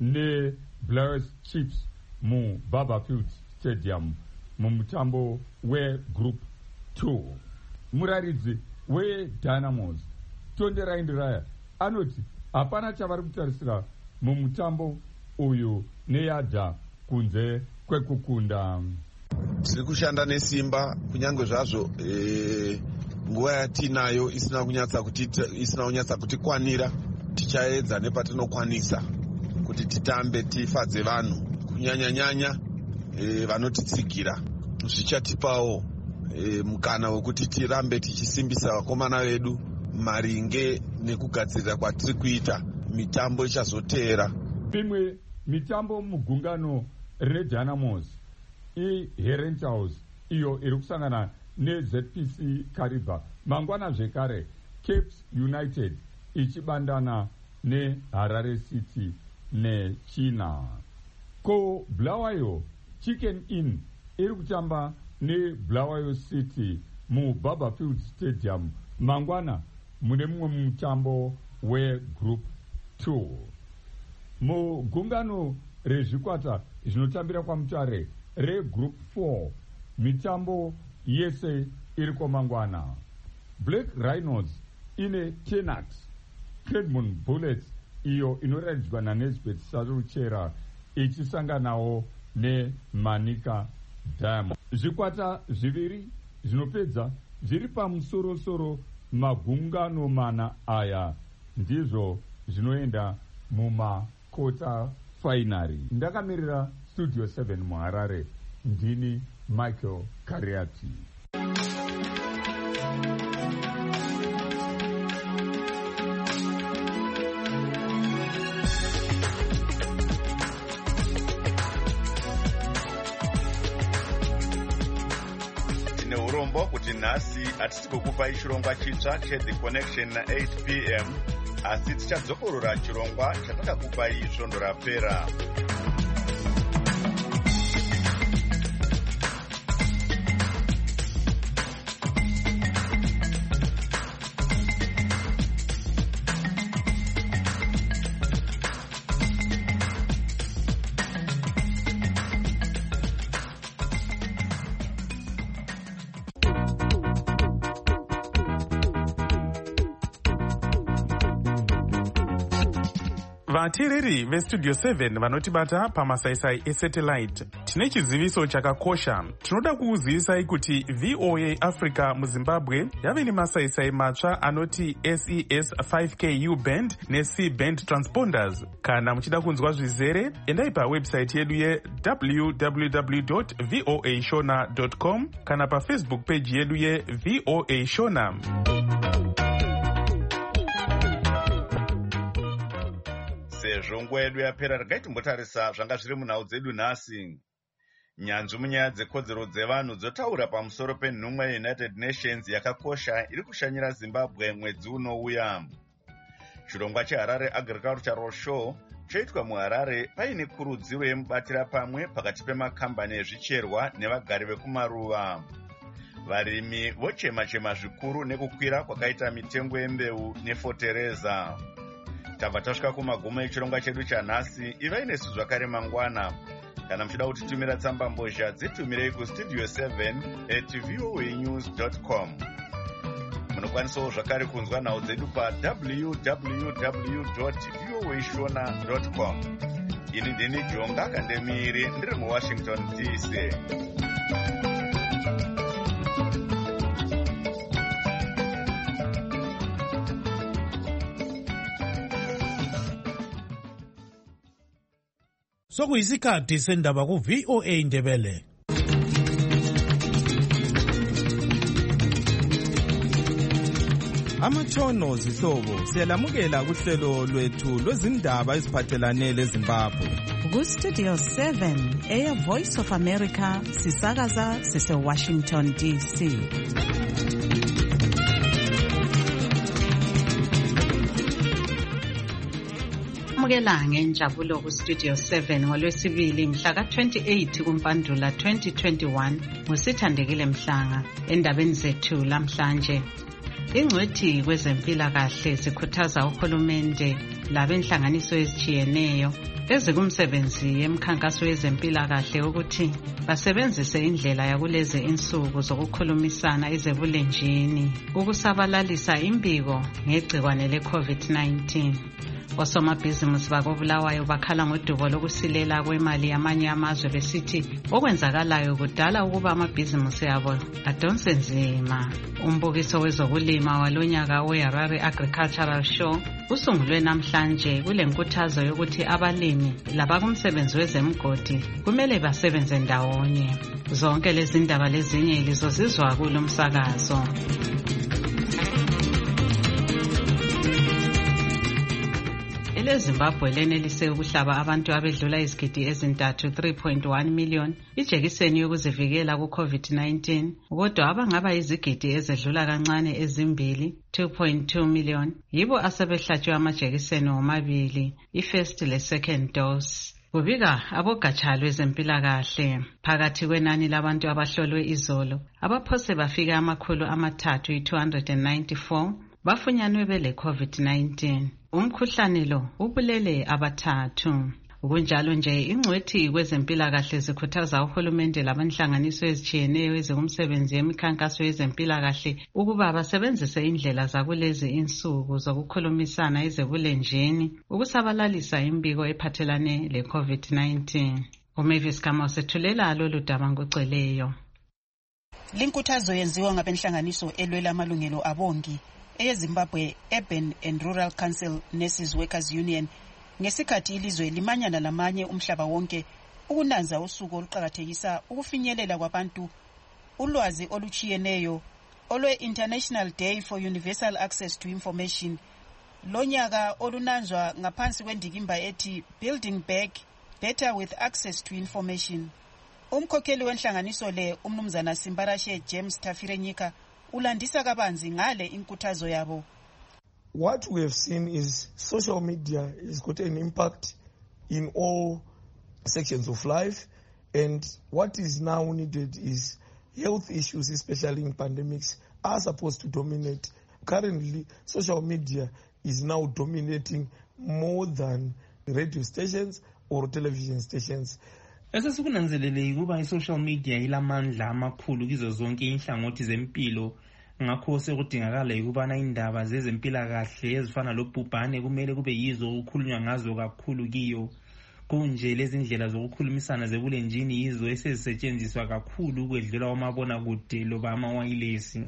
neBlares Chiefs muBarberfield Stadium mumutambo wegroup two. Muraridzi weDynamos Tonderai Ndiraya anoti hapana chavari kutarisira mumutambo uyu neyadha kunze kwekukunda. Tiri kushanda nesimba kunyange zvazvo e, nguva yatinayo isina kunyatsa kuti isina kunyatsa kutikwanira. Tichaedza nepatinokwanisa kuti titambe tifadze vanhu kunyanya-nyanya e, vanotitsigira. Zvichatipawo e, mukana wekuti tirambe tichisimbisa vakomana vedu maringe nekugadzirira kwatiri kuita mitambo ichazoteera. Pimwe mitambo mugungano reDynamos iHerentals iyo iri kusangana neZ P C Kariba mangwana zvekare, Capes United ichibandana neHarare City nechina. Ko Bulawayo Chicken Inn iri kutamba neBulawayo City muBarberfield Stadium mangwana mune mumwe mutambo wegroup two. Mugungano rezvikwata zvinotambira kwamutare regroup four mitambo yese iri kwamangwana. Black Rhinos ine Tenat, Credmon Bullets iyo inoratidzwa naNesbet Saruchera ichisanganawo neManika Diamond. Zvikwata zviviri zvinopedza zviri pamusoro-soro magungano mana aya ndizvo zvinoenda mumakota fainari. Ndakamirira Studio seven muHarare, ndini Michael Kariati. Tine urombo kuti nhasi hatisi kukupai chirongwa chitsva cheThe Connection na eight p m asi tichadzokorora chirongwa chatakakupai svondo rapera. vateereri vestudio seven vanotibata pamasaisai esatellite, tine chiziviso chakakosha. Tinoda kukuzivisai kuti V O A Africa muZimbabwe yave nemasaisai matsva anoti S E S five K U band neC band transponders. Kana muchida kunzwa zvizere, endai pawebsite yedu ye w w w dot voa shona dot com kana pafacebook page yedu ye V O A Shona. Sezvo nguva yedu yapera, regai timbotarisa zvanga zviri munhau dzedu nhasi. Nyanzvi munyaya dzekodzero dzevanhu dzotaura pamusoro penhumwa yeUnited Nations yakakosha iri kushanyira Zimbabwe mwedzi unouya. Chirongwa cheHarare Agricultural Show choitwa muHarare paine kurudziro yemubatira pamwe pakati pemakambani ezvicherwa nevagari vekumaruva. Varimi vochema-chema zvikuru nekukwira kwakaita mitengo yembeu nefotereza. Tabva tasvika kumagumo echirongwa chedu chanhasi. Ivai nesu zvakare mangwana. Kana muchida kutitumira tsamba mbozha, dzitumirei kustudio seven at voa news dot com. Munokwanisawo zvakare kunzwa nhau dzedu pa w w w dot voa shona dot com. ini ndini Jonga Kandemiri ndiri muWashington D C. Sokuyisikhathi sendaba ku V O A Ndebele. Amatshono zihlobo siyalamukela kuhlelo lwethu lwezindaba eziphathelane leZimbabwe. Ku Studio seven Air Voice of America sisakaza sise Washington D C. Mukela ngenjabulo ku Studio seven ngolwesibili mhla ka twenty-eight kuMpandula twenty twenty-one ngosithandekile Mhlanga. Endabeni zethu lamhlanje, ingcwethi kwezempilakahle zikhuthaza uhulumende labenhlanganiso ezijiyeneyo ezikumsebenzi yemkhankaso yezempilakahle ukuthi basebenzise indlela yakulezi insuku zokukhulumisana ezebulenjini ukusabalalisa imbiko ngegcikwane le COVID nineteen. Osomabhizimusi bakobulawayo bakhala ngodubo lokusilela kwemali yamanye amazwe besithi okwenzakalayo kudala ukuba amabhizimusi abo adonse nzima. Umbukiso wezokulima walonyaka we-Harare Agricultural Show usungulwe namhlanje kule nkuthazo yokuthi abalimi labakumsebenzi wezemgodi kumele basebenze ndawonye. Zonke lezi ndaba lezinye lizozizwa kulo msakazo. EZimbabwe lenelise ukuhlaba abantu abedlula izigidi ezintathu three point one million ijekiseni yokuzivikela ku COVID nineteen, kodwa abangaba izigidi ezedlula kancane ezimbili two point two million yibo asebehlatshwe amajekiseni omabili, i-first le second dose. Kubika abogatsha lwezempilakahle phakathi kwenani labantu abahlolwe izolo abaphose bafika amakhulu amathathu i-two hundred ninety-four bafunyanwe bele COVID nineteen. Umkhuhlane lo ubulele abathathu. Kunjalo nje ingcwethi kwezempilakahle zikhuthaza uhulumende labanhlanganiso ezijiyeneyo ezikumsebenzi yemikhankaso yezempilakahle ukuba basebenzise indlela zakulezi insuku zokukhulumisana ezebulenjini ukusabalalisa imbiko ephathelane le COVID nineteen. uMavis Kama sethulela lolu daba ngoceleyo. Linkuthazo yenziwa ngabenhlanganiso elwela amalungelo abongi eZimbabwe Urban and Rural Council Nurses Workers Union ngesikhathi ilizwe limanyana lamanye umhlaba wonke ukunanza usuku oluqhakathekisa ukufinyelela kwabantu ulwazi oluchiyeneyo olwe International Day for Universal Access to Information. Lonyaka olunanzwa ngaphansi kwendikimba ethi Building Back Better with Access to Information. Umkhokheli wenhlanganiso le umnumzana Simbarashe James Tafirenyika ulandisa kabanzi ngale inkuthazo yabo. What we have seen is social media has got an impact in all sections of life, and what is now needed is health issues, especially in pandemics, are supposed to dominate. Currently, social media is now dominating more than radio stations or television stations. Esesikunanzelele ukuba i-social media ilamandla amakhulu kizo zonke inhlangothi zempilo, ngakho sekudingakala ukubana indaba zezempilakahle ezifana lobhubhane kumele kube yizo ukukhulunywa ngazo kakhulu kiyo. Kunje lezi ndlela zokukhulumisana zebulenjini yizo esezisetshenziswa kakhulu ukwedlula kwamabona kude loba amawayilesi.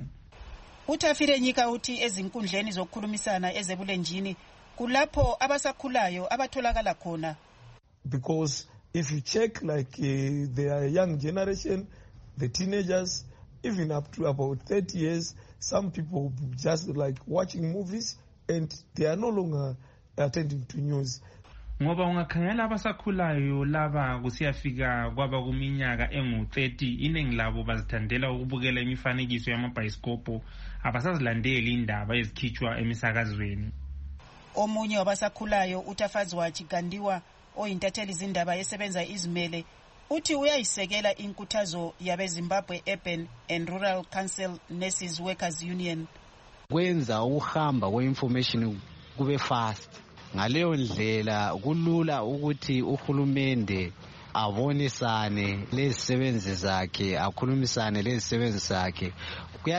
Utafirenyika uthi ezinkundleni zokukhulumisana ezebulenjini kulapho abasakhulayo abatholakala khona. Because if you check like uh, the young generation, the teenagers, even up to about thirty years, some people just like watching movies and they are no longer attending to news. Ngoba ungakhangela abasakhulayo laba kusiyafika kwaba kuminyaka engu thirty, iningi labo bazithandela ukubukela imifanekiso yamabhayisikopho, abasazilandeli indaba ezikhitshwa emisakazweni. Omunye wabasakhulayo uTafazwa Chigandiwa oyintatheli izindaba esebenza izimele uthi uyayisekela inkuthazo yabeZimbabwe Urban and Rural Council Nurses Workers Union. Kwenza ukuhamba kweinformation kube fast. Ngaleyo ndlela kulula ukuthi uhulumende abonisane lezisebenzi zakhe, akhulumisane lezisebenzi zakhe.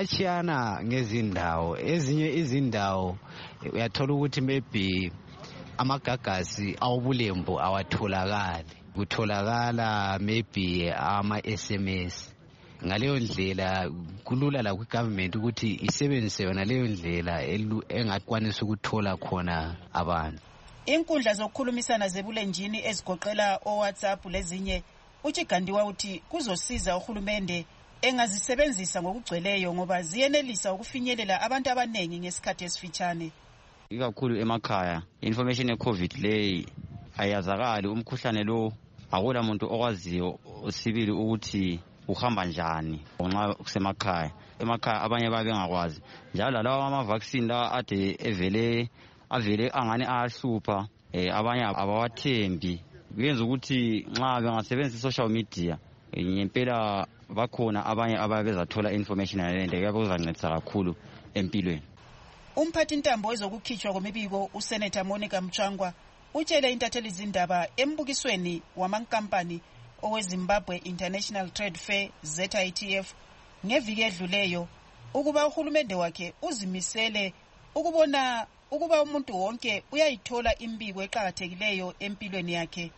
Kuyachiyana ngezindawo, ezinye izindawo uyathola ukuthi maybe amagagasi awubulembu awatholakali, kutholakala maybe ama-S M S. Ngaleyo ndlela kulula la ku-government ukuthi isebenzise yona leyo ndlela engakwanisa ukuthola khona abantu. Inkundla zokukhulumisana zebulenjini ezigoqela o-WhatsApp lezinye, uChigandiwa uthi kuzosiza uhulumende engazisebenzisa ngokugcweleyo ngoba ziyenelisa ukufinyelela abantu abaningi ngesikhathi esifitshane. Ikakhulu emakhaya information ye-COVID le ayazakali, umkhuhlane lo akula muntu okwaziyo sibili ukuthi uhamba njani nxa kusemakhaya. Emakhaya abanye babe ngakwazi njalo lawa ama vaccine la ade evele avele angani ahlupha, abanye abawathembi. Kuyenza ukuthi nxa bengasebenzisa social media ngempela bakhona abanye ababezathola information yalento yakuzancedisa kakhulu empilweni. Umphathi ntambo wezokukhitshwa kwemibiko uSenator Monica Mchangwa utshele intatheli izindaba embukisweni wamankampani oweZimbabwe International Trade Fair Z I T F ngeviki edluleyo ukuba uhulumende wakhe uzimisele ukubona ukuba umuntu wonke uyayithola imbiko eqhakathekileyo empilweni yakhe.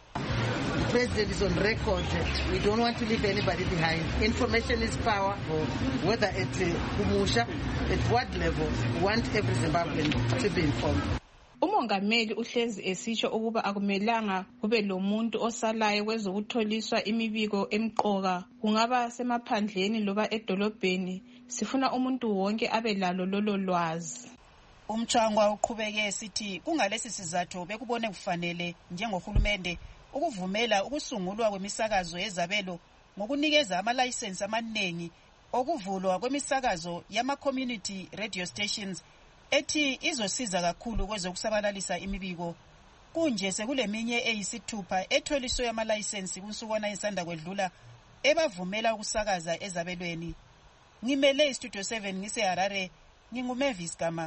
The president is on record that we don't want to leave anybody behind. Information is power, whether at Kumusha, at what level, we want every Zimbabwean to be informed. Umongameli uhlezi esitsho ukuba akumelanga kube lomuntu osalayo kwezokutholiswa imibiko emqoka, kungaba semaphandleni loba edolobheni. Sifuna umuntu wonke abe lalo lolo lwazi. Umchangwa uqhubeke esithi kungalesi sizathu bekubone kufanele njengohulumende ukuvumela ukusungulwa kwemisakazo yezabelo ngokunikeza ama-license amaningi okuvulwa kwemisakazo yama-community radio stations ethi izosiza kakhulu kwezokusabalalisa imibiko. Kunje sekuleminye eyisithupha etholiswe ama-license kunsukwana isanda kwedlula ebavumela ukusakaza ezabelweni. Ngimele iStudio seven ngise-Harare, nginguMavis Gama.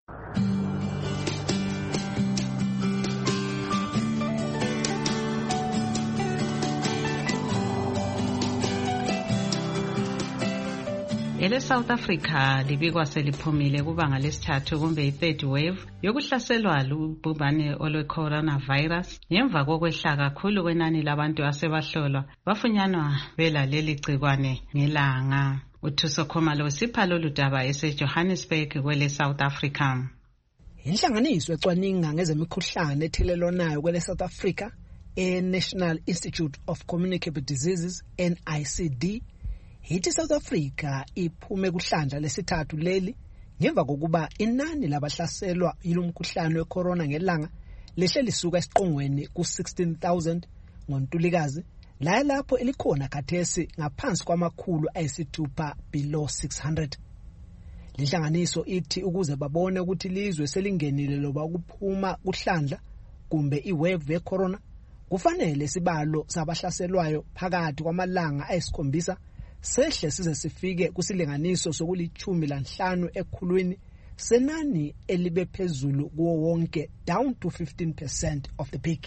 Ele South Africa libikwa seliphumile kubanga lesithathu kumbe i-third wave yokuhlaselwa lubhubhane olwe-coronavirus ngemva kokwehla kakhulu kwenani labantu asebahlolwa bafunyanwa belaleli gcikwane ngelanga. Uthuso Khumalo usipha lolu daba eseJohannesburg kwele South Africa. Inhlanganiso ecwaninga ngezemikhuhlane ethelelwanayo kwele South Africa e-National Institute of Communicable Diseases N I C D hithi South Africa iphume kuhlandla lesithathu leli ngemva kokuba inani labahlaselwa yilomkhuhlane wecorona ngelanga lehle lisuka esiqongweni ku sixteen thousand ngoNtulikazi la lapho elikhona khathesi ngaphansi kwamakhulu ayisithupha below six hundred. Linhlanganiso ithi ukuze babone ukuthi lizwe selingenile loba ukuphuma kuhlandla kumbe iwave yecorona kufanele sibalo sabahlaselwayo phakathi kwamalanga ayisikhombisa sehle size sifike kusilinganiso sokulithumi lanhlanu ekhulwini senani elibe phezulu kuwo wonke down to fifteen percent of the peak.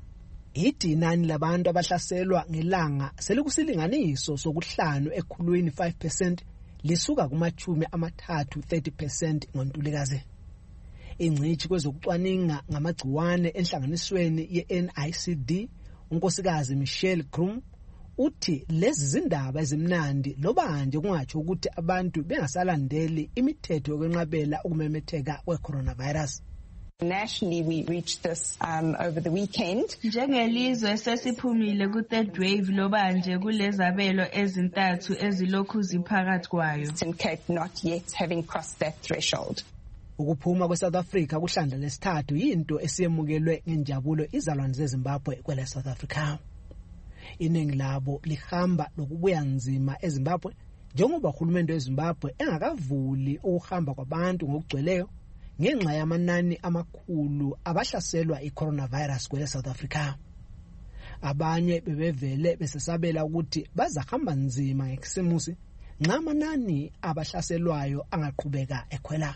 Ithi inani labantu abahlaselwa ngelanga selikusilinganiso sokuhlanu ekhulwini five percent lisuka kumachumi amathathu thirty percent ngoNtulikazi. Ingcithi kwezokucwaninga ngamagciwane enhlanganisweni ye-N I C D unkosikazi Michelle Krum uthi lezi zindaba ezimnandi loba nje kungathi ukuthi abantu bengasalandeli imithetho yokwenqabela ukumemetheka kwe-coronavirus. Nationally, we reached this um, over the weekend. Njengelizwe sesiphumile ku-third wave loba nje kulezabelo ezintathu ezilokhu ziphakathi kwayo. Western Cape not yet having crossed that threshold. Ukuphuma kweSouth Africa kuhlandla lesithathu yinto esiyemukelwe ngenjabulo izalwane zeZimbabwe kwele South Africa. Iningi labo lihamba lokubuya nzima eZimbabwe njengoba uhulumende weZimbabwe engakavuli ukuhamba kwabantu ngokugcweleyo ngenxa yamanani amakhulu abahlaselwa i-coronavirus kwele South Africa. Abanye bebevele besesabela ukuthi bazahamba nzima ngekisimusi nxa amanani abahlaselwayo angaqhubeka ekhwela.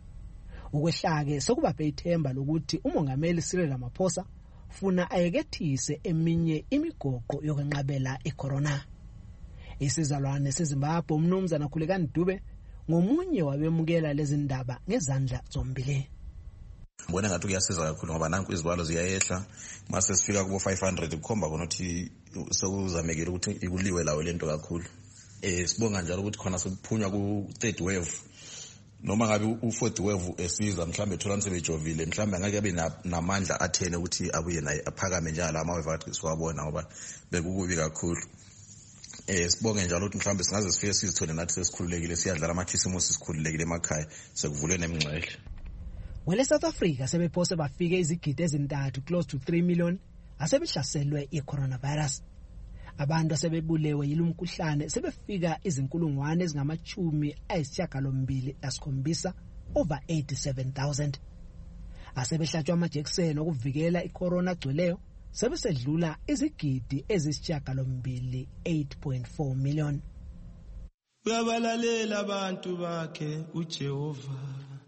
Ukwehlake sokubaphe ithemba lokuthi umongameli Cyril Ramaphosa funa ayekethise eminye imigoqo yokwenqabela icorona. Isizalwane seZimbabwe umnumzana Khulekani Dube ngomunye wabemukela lezi ndaba ngezandla zombili. Ngibona ngathi kuyasiza kakhulu ngoba nanku izibalo ziyayehla mase sifika kubo five hundred kukhomba khona ukuthi sokuzamekile ukuthi ikuliwe lawo lento kakhulu. Eh sibonga njalo ukuthi khona sekuphunywa ku third wave noma ngabe u fourth wave esiza mhlambe ethola umsebejovile mhlambe ngeke abe namandla athene ukuthi abuye naye aphakame njalo ama wave athi siwabona ngoba bekukubi kakhulu. Eh sibonge njalo ukuthi mhlambe singaze sifike sizithole nathi sesikhululekile siyadlala amakhisimusi sikhululekile emakhaya sekuvule nemingcele. Wele South Africa sebephose bafike izigidi ezintathu close to three million asebehlaselwe i-coronavirus. Abantu asebebulewe yilumkhuhlane sebefika izinkulungwane ezingamachumi ayisishiyagalombili asikhombisa over eighty-seven thousand. Asebehlatshwa amajekiseni okuvikela i-corona agcweleyo sebesedlula izigidi ezisishiyagalombili eight point four million. Uyabalalela abantu bakhe uJehova.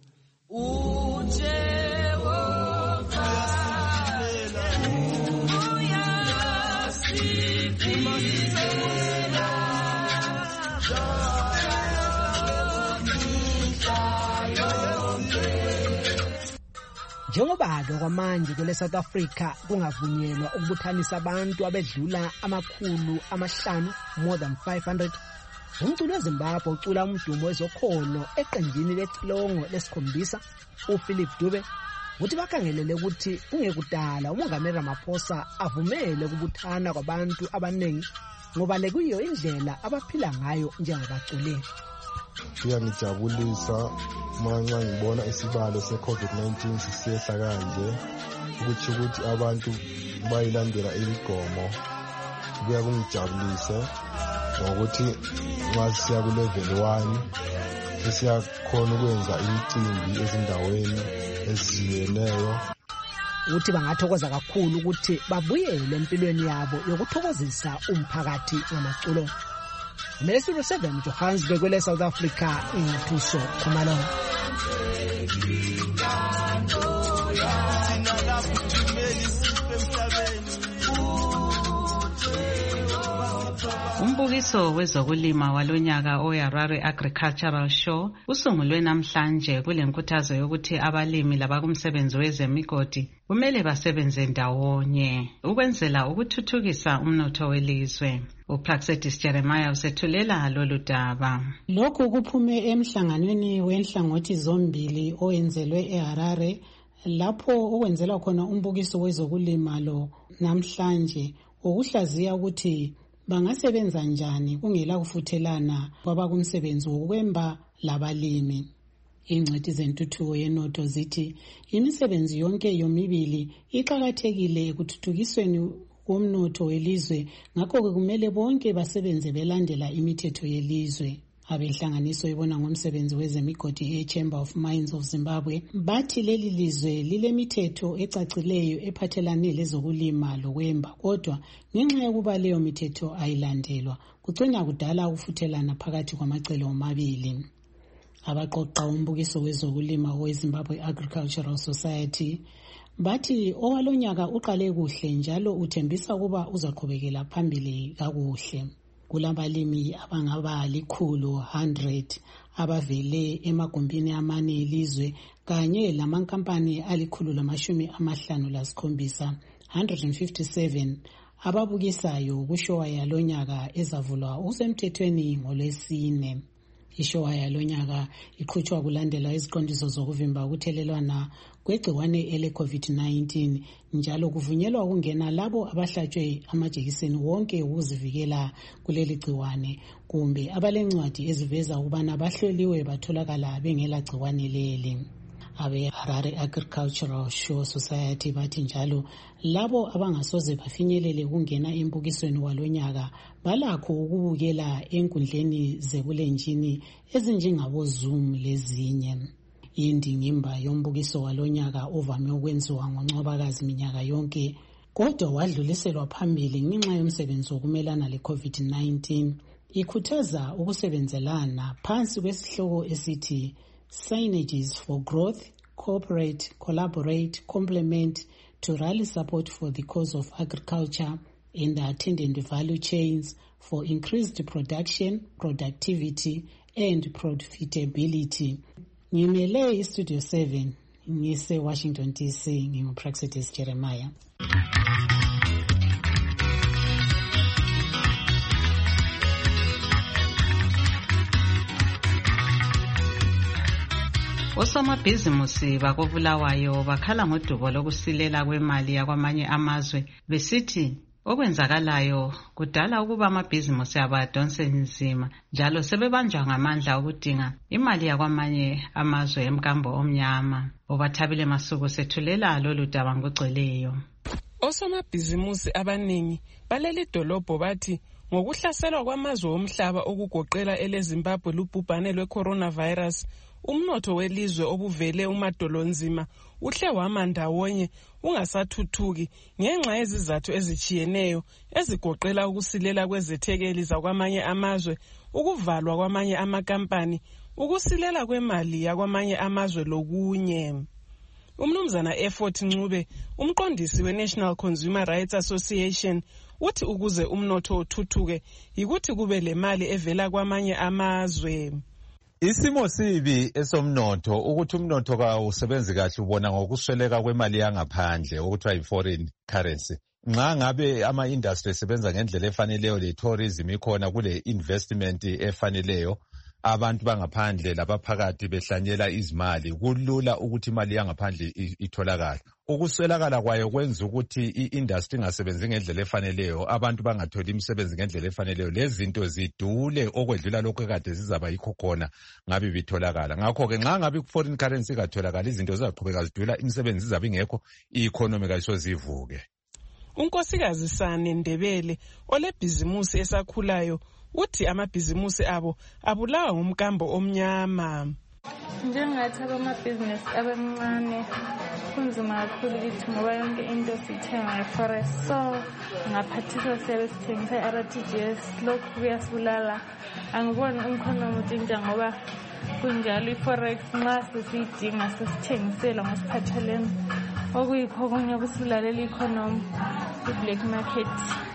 Njengoba-ke kwamanje kwele South Africa kungavunyelwa ukubuthanisa abantu abedlula amakhulu amahlanu more than five hundred, umculo weZimbabwe ucula umdumo wezokholo eqenjini lecilongo lesikhombisa uPhilip Dube uthi bakhangelele ukuthi kungekudala uMongameli Ramaphosa avumele ukubuthana kwabantu abaningi ngoba lekuyiyo indlela abaphila ngayo njengabaculi. Kuyangijabulisa manje ngibona isibalo se-COVID nineteen sisehla kanje ukuthi ukuthi abantu bayilandela imigomo. Kuya kungijabulise ngokuthi masiya ku level one sesiyakhona ukwenza imicimbi ezindaweni eziyeneyo. Uthi bangathokoza kakhulu ukuthi babuyele empilweni yabo yokuthokozisa umphakathi ngamaculo. Mesiro seven Johannesburg kwele South Africa ingathuso Khumalo. Umbukiso wezokulima walonyaka oHarare Agricultural Show usungulwe namhlanje kulenkuthazo yokuthi abalimi labakumsebenzi wezemigodi kumele basebenze ndawonye ukwenzela ukuthuthukisa umnotho welizwe. uPraxedis Jeremiah usethulela lolu daba. Lokhu kuphume emhlanganweni wenhlangothi zombili oyenzelwe eHarare lapho okwenzelwa khona umbukiso wezokulima lo namhlanje ukuhlaziya ukuthi bangasebenza njani kungela kufuthelana kwabakumsebenzi wokwemba labalimi. Ingcwethi zentuthuko yenotho zithi imisebenzi yonke yomibili iqhakathekile ekuthuthukisweni komnotho welizwe, ngakho kumele bonke basebenze belandela imithetho yelizwe. Abenhlanganiso ibona ngomsebenzi wezemigodi eChamber of Mines of Zimbabwe bathi leli lizwe lile mithetho ecacileyo ephathelane lezokulima lokwemba, kodwa ngenxa yokuba leyo mithetho ayilandelwa kugcina kudala ukufuthelana phakathi kwamacele omabili. Abaqoqa umbukiso wezokulima weZimbabwe Agricultural Society bathi owalonyaka uqale kuhle njalo uthembisa ukuba uzaqhubekela phambili kakuhle. Kulabalimi abangaba likhulu one hundred abavele emagumbini amane elizwe kanye lamankampani alikhulu lamashumi amahlanu lasikhombisa one hundred fifty-seven ababukisayo kushowa yalonyaka ezavulwa usemthethweni ngolwesine. Ishowa yalonyaka iqhutshwa kulandela iziqondiso zokuvimba ukuthelelwana kwegciwane ele COVID nineteen njalo kuvunyelwa ukungena labo abahlatshwe amajekiseni wonke ukuzivikela kuleli gciwane kumbe abalencwadi eziveza ukubana bahloliwe batholakala bengela gciwane leli. Abe Harare Agricultural Show Society bathi njalo labo abangasoze bafinyelele ukungena embukisweni walonyaka balakho ukubukela enkundleni zebulenjini ezinjengabo Zoom lezinye. Indingimba yombukiso walonyaka ovame ukwenziwa ngoNcwabakazi minyaka yonke kodwa wadluliselwa phambili ngenxa yomsebenzi wokumelana leCovid nineteen ikhuthaza ukusebenzelana phansi kwesihloko esithi Synergies for Growth, Cooperate, Collaborate, Complement to rally support for the cause of agriculture and the attendant value chains for increased production, productivity and profitability. Ngimele iStudio seven ngise-Washington D C ngingu-Praxedis Jeremiah. Osomabhizimusi bakobulawayo bakhala ngodubo lokusilela kwemali yakwamanye amazwe besithi okwenzakalayo kudala ukuba amabhizimusi abo adonse nzima njalo sebebanjwa ngamandla ukudinga imali yakwamanye amazwe emkambo omnyama. Obathabile Masuku sethulela lolu daba ngogcweleyo. Osomabhizimusi abaningi baleli dolobho bathi ngokuhlaselwa kwamazwe omhlaba okugoqela eleZimbabwe lubhubhane lwe-coronavirus, umnotho welizwe obuvele umadolonzima uhle wama ndawonye ungasathuthuki ngenxa yezizathu ezichiyeneyo ezigoqela ukusilela kwezethekeli zakwamanye amazwe, ukuvalwa kwamanye amakampani, ukusilela kwemali yakwamanye amazwe lokunye. Umnumzana Effort Ncube, umqondisi we-National Consumer Rights Association, uthi ukuze umnotho uthuthuke yikuthi kube le mali evela kwamanye amazwe. Isimo sibi esomnotho ukuthi umnotho kawusebenzi kahle ubona ngokusweleka kwemali yangaphandle okuthiwa yi-foreign currency. Nxa ngabe ama-industry esebenza ngendlela efaneleyo, le-tourism ikhona, kule investment efaneleyo, abantu bangaphandle labaphakathi behlanyela izimali, kulula ukuthi imali yangaphandle itholakala. Ukuswelakala kwayo kwenza ukuthi i-industry ingasebenzi ngendlela efaneleyo, abantu bangatholi imisebenzi ngendlela efaneleyo, lezi zinto zidule okwedlula lokho ekade zizaba yikho khona ngabe bitholakala. Ngakho-ke nxa ngabe foreign currency ikatholakala, izinto zizaqhubeka zidula, imisebenzi izabe ingekho, i-economy kayisoze ivuke. uNkosikazi Sane Ndebele olebhizimusi esakhulayo uthi amabhizimusi abo abulawa ngumkambo omnyama. Njengathi abamabhizinisi abancane kunzima kakhulu ukuthi ngoba yonke into sithenga nge-forex, so ngaphathisa siyabe sithengisa i-R T G S, lokhu kuyasibulala. Angiboni umkhonomi utshintsha ngoba kunjalo i-forex nxa sesiyidinga sesithengisela ngosiphathelene, okuyikho okunye kusibulalela i-economy, i-black market.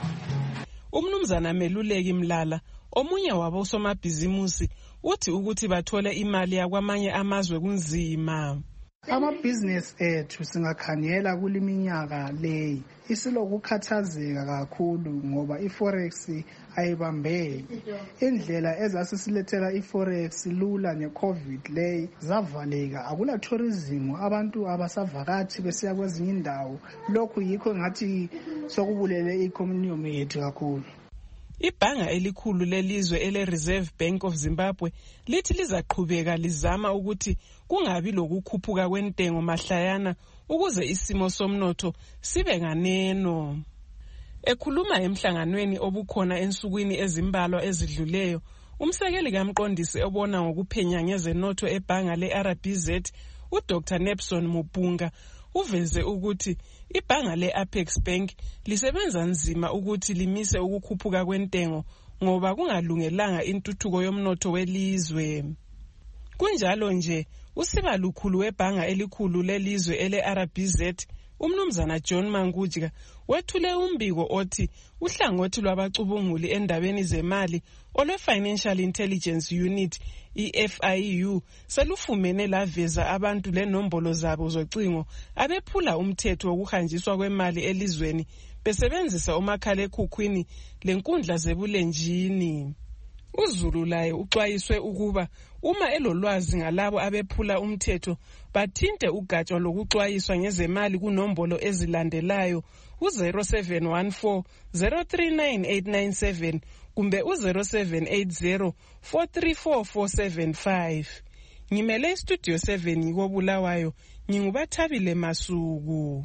Umnumzana Meluleki Mlala, omunye wabo somabhizimusi, uthi ukuthi bathole imali yakwamanye amazwe kunzima. Amabhizinesi ethu singakhangela kuliminyaka leyi isilokukhathazeka kakhulu ngoba i-forex ayibambeki. Indlela ezasisilethela i-forex lula nge-COVID leyi zavaleka, akula tourism, abantu abasavakathi besiya kwezinye indawo. Lokhu yikho ngathi sokubulele i-economy yethu kakhulu. Ibhanga elikhulu lelizwe ele-Reserve Bank of Zimbabwe lithi lizaqhubeka lizama ukuthi kungabi lokukhuphuka kwentengo mahlayana ukuze isimo somnotho sibe nganeno. Ekhuluma emhlanganweni obukhona ensukwini ezimbalwa ezidluleyo, umsekeli kamqondisi obona ngokuphenya ngezenotho ebhanga le-R B Z, uDoctor Nepson Mupunga, uveze ukuthi ibhanga le-Apex Bank lisebenza nzima ukuthi limise ukukhuphuka kwentengo ngoba kungalungelanga intuthuko yomnotho welizwe. Kunjalo nje, usiba lukhulu webhanga elikhulu lelizwe ele-R B Z, umnumzana John Mangujika, wethule umbiko othi uhlangothi lwabacubunguli endabeni zemali olwe-Financial Intelligence Unit, i-F I U, selufumene laveza abantu lenombolo zabo zocingo abephula umthetho wokuhanjiswa kwemali elizweni besebenzisa umakhalekhukhwini lenkundla zebulenjini. uZulu laye uxwayiswe ukuba uma elolwazi ngalabo abephula umthetho bathinte ugatsha lokuxwayiswa ngezemali kunombolo ezilandelayo u-zero seven one four zero three nine eight nine seven kumbe u-zero seven eight zero four three four four seven five. Ngimele istudio seven yikobulawayo, ngingubathabile Masuku.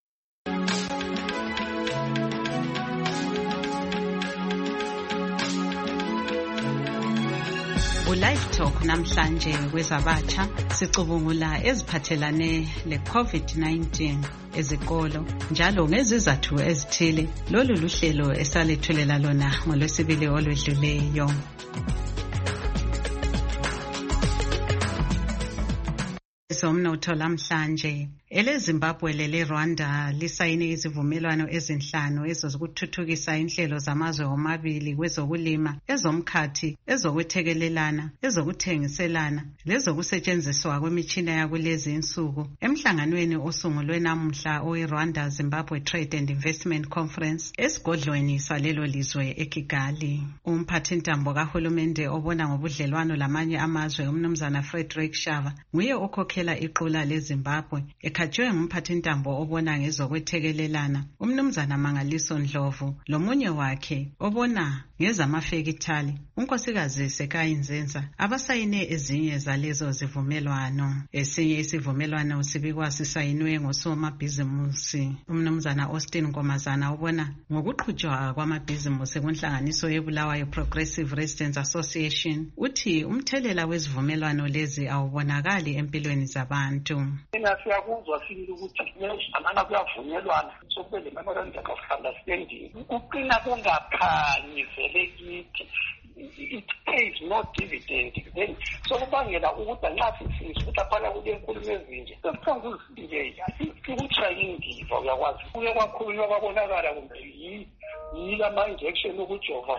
uLive Talk namhlanje kwezabatsha sicubungula eziphathelane le-COVID nineteen ezikolo njalo ngezizathu ezithile. Lolu luhlelo esalethulela lona ngolwesibili olwedluleyo. Kwezomnotho lamhlanje, eleZimbabwe leleRwanda lisayine izivumelwano ezinhlanu ezokuthuthukisa inhlelo zamazwe omabili kwezokulima, ezomkhathi, ezokwethekelelana, ezokuthengiselana, lezokusetshenziswa kwemitshina yakulezi insuku emhlanganweni osungulwe namuhla oweRwanda Zimbabwe Trade and Investment Conference esigodlweni salelo lizwe eKigali. Umphathintambo kahulumende obona ngobudlelwano lamanye amazwe umnumzana Frederick Shava nguye okhokhela iqula leZimbabwe, ekhatshwe ngumphathintambo obona ngezokwethekelelana umnumzana Mangaliso Ndlovu lomunye wakhe obona ngezamafekithali unkosikazi Sekayi Nzenza abasayine ezinye zalezo zivumelwano. Esinye isivumelwano sibikwa sisayinwe ngosomabhizimusi umnumzana Austin Nkomazana obona ngokuqhutshwa kwamabhizimusi kunhlanganiso yeBulawayo Progressive Residents Association uthi umthelela wezivumelwano lezi awubonakali empilweni zabantu. Siyakuzwa sibili ukuthi amana kuyavunyelwana sokube le memorandum of understanding kuqina kungakhanyi vele kithi it pays no dividend then sokubangela ukuthi nxa sisizwe ukuthi aphana kule nkulumo ezinje sesiphanga uzibile asikutrayi indiva uyakwazi kuye kwakhulunywa kwabonakala kumbe yila ma-injection okujova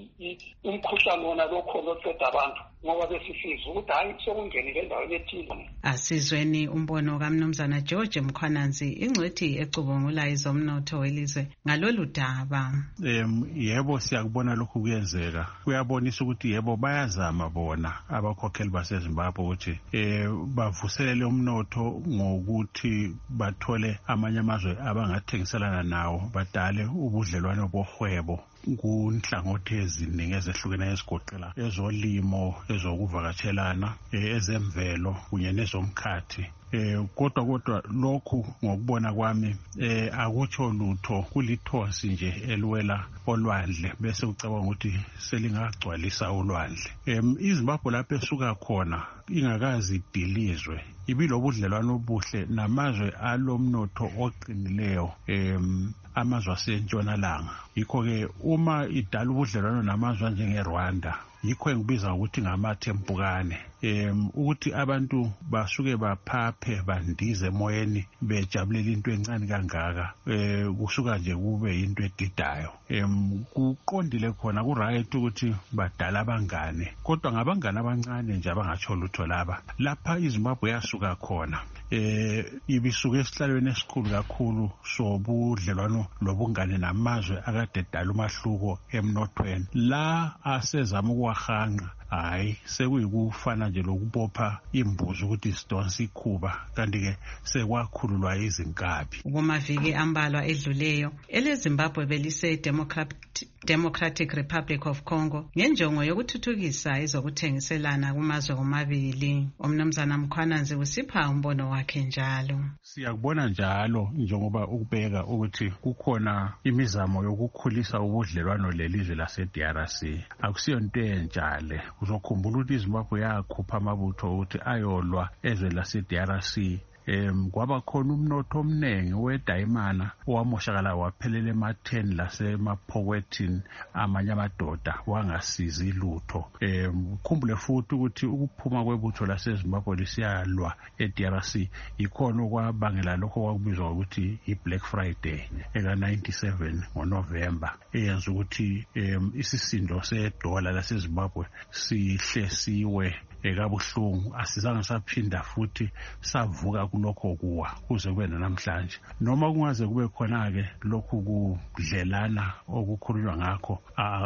umkhuhlane wona lokhona oqeda abantu ngoba besifizwa ukuthi hayi sokungenile endaweni ethile. Asizweni umbono kamnumzana George Mkhwananzi, ingcwethi ecubungula izomnotho welizwe ngalolu daba. Um, yebo siyakubona lokhu kuyenzeka. Kuyabonisa ukuthi yebo bayazama bona abakhokheli baseZimbabwe ukuthi eh bavuselele umnotho ngokuthi bathole amanye amazwe abangathengiselana nawo, badale ubudlelwano bohwebo kunhlangothi eziningi ezehlukeneyo ezigoqela ezolimo, ezokuvakatshelana, ezemvelo kunye nezomkhathi. Eh kodwa kodwa lokhu ngokubona kwami eh akutsho lutho, kulithosi nje elwela olwandle bese ucabanga ukuthi selingagcwalisa olwandle. Em iZimbabwe lapho esuka khona ingakazi idilizwe ibilobudlelwano obuhle namazwe alomnotho oqinileyo em amazwe asentshonalanga. Yikho ke uma idala ubudlelwano namazwe njengeRwanda yikho engibiza ukuthi ngamathempukane em ukuthi abantu basuke baphaphe bandize emoyeni bejabulela into encane kangaka eh kusuka nje kube into edidayo. Em kuqondile khona ku right ukuthi badala abangane, kodwa ngabangane abancane nje abangatsho lutho laba. Lapha iZimbabwe yasuka khona eh ibisuke esihlalweni esikhulu kakhulu sobudlelwano lobungane namazwe akade edala umahluko emnothweni. La asezama ukuwahanga hayi sekuyikufana nje lokubopha imbuzi ukuthi sidonsa ikhuba, kanti ke sekwakhululwa izinkabi. Kumaviki ambalwa edluleyo eleZimbabwe belise Democratic Democratic Republic of Congo ngenjongo yokuthuthukisa ezokuthengiselana kumazwe omabili. Umnumzana Mkhwananzi usipha umbono wakhe njalo. Siyakubona njalo njengoba ukubeka ukuthi kukhona imizamo yokukhulisa ubudlelwano lelizwe lase-D R C. Akusiyo into enjalo. Uzokhumbula ukuthi iZimbabwe yakhupha amabutho ukuthi ayolwa ezwe lase-D R C. Em kwaba khona umnotho omnengi wedayimana owamoshakala waphelela ematheni lasemaphokethini amanye amadoda wangasizi lutho. Em khumbule futhi ukuthi ukuphuma kwebutho laseZimbabwe lisiyalwa e-D R C ikhona okwabangela lokho kwakubizwa ukuthi i-Black Friday eka ninety-seven ngoNovember eyenza ukuthi em isisindo sedola laseZimbabwe sihle siwe ekabuhlungu. Asizange saphinda futhi savuka kulokho kuwa kuze kube namhlanje. Noma kungaze kube khona ke lokhu kudlelana okukhulunywa ngakho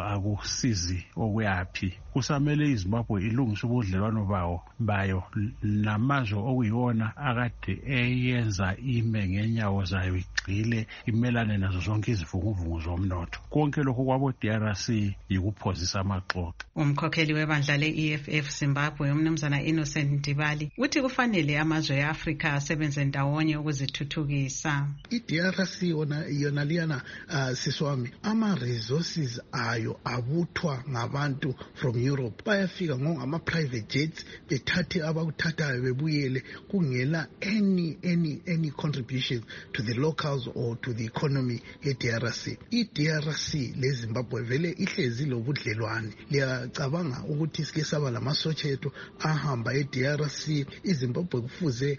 akusizi okuyapi. Kusamele iZimbabwe ilungise ubudlelwano bawo bayo namazwe okuyiwona akade eyenza ime ngenyawo zayo igcile imelane nazo zonke izivunguvungu zomnotho. Konke lokho kwabo-D R C yikuphozisa amaxoxo. Umkhokheli webandla le-E F F Zimbabwe umnumzana Innocent Ntibali uthi kufanele amazwe eAfrika asebenze ndawonye ukuzithuthukisa. I-D R C yona yona liyana uh, siswami ama resources ayo abuthwa ngabantu from Europe, bayafika ngongama private jets bethathe abakuthathayo bebuyele kungela any any any contribution to the locals or to the economy ye-D R C. I-D R C leZimbabwe vele ihlezi lobudlelwane. Liyacabanga ukuthi sike saba lamasotsha ethu amalungelo ahamba e-D R C. iZimbabwe kufuze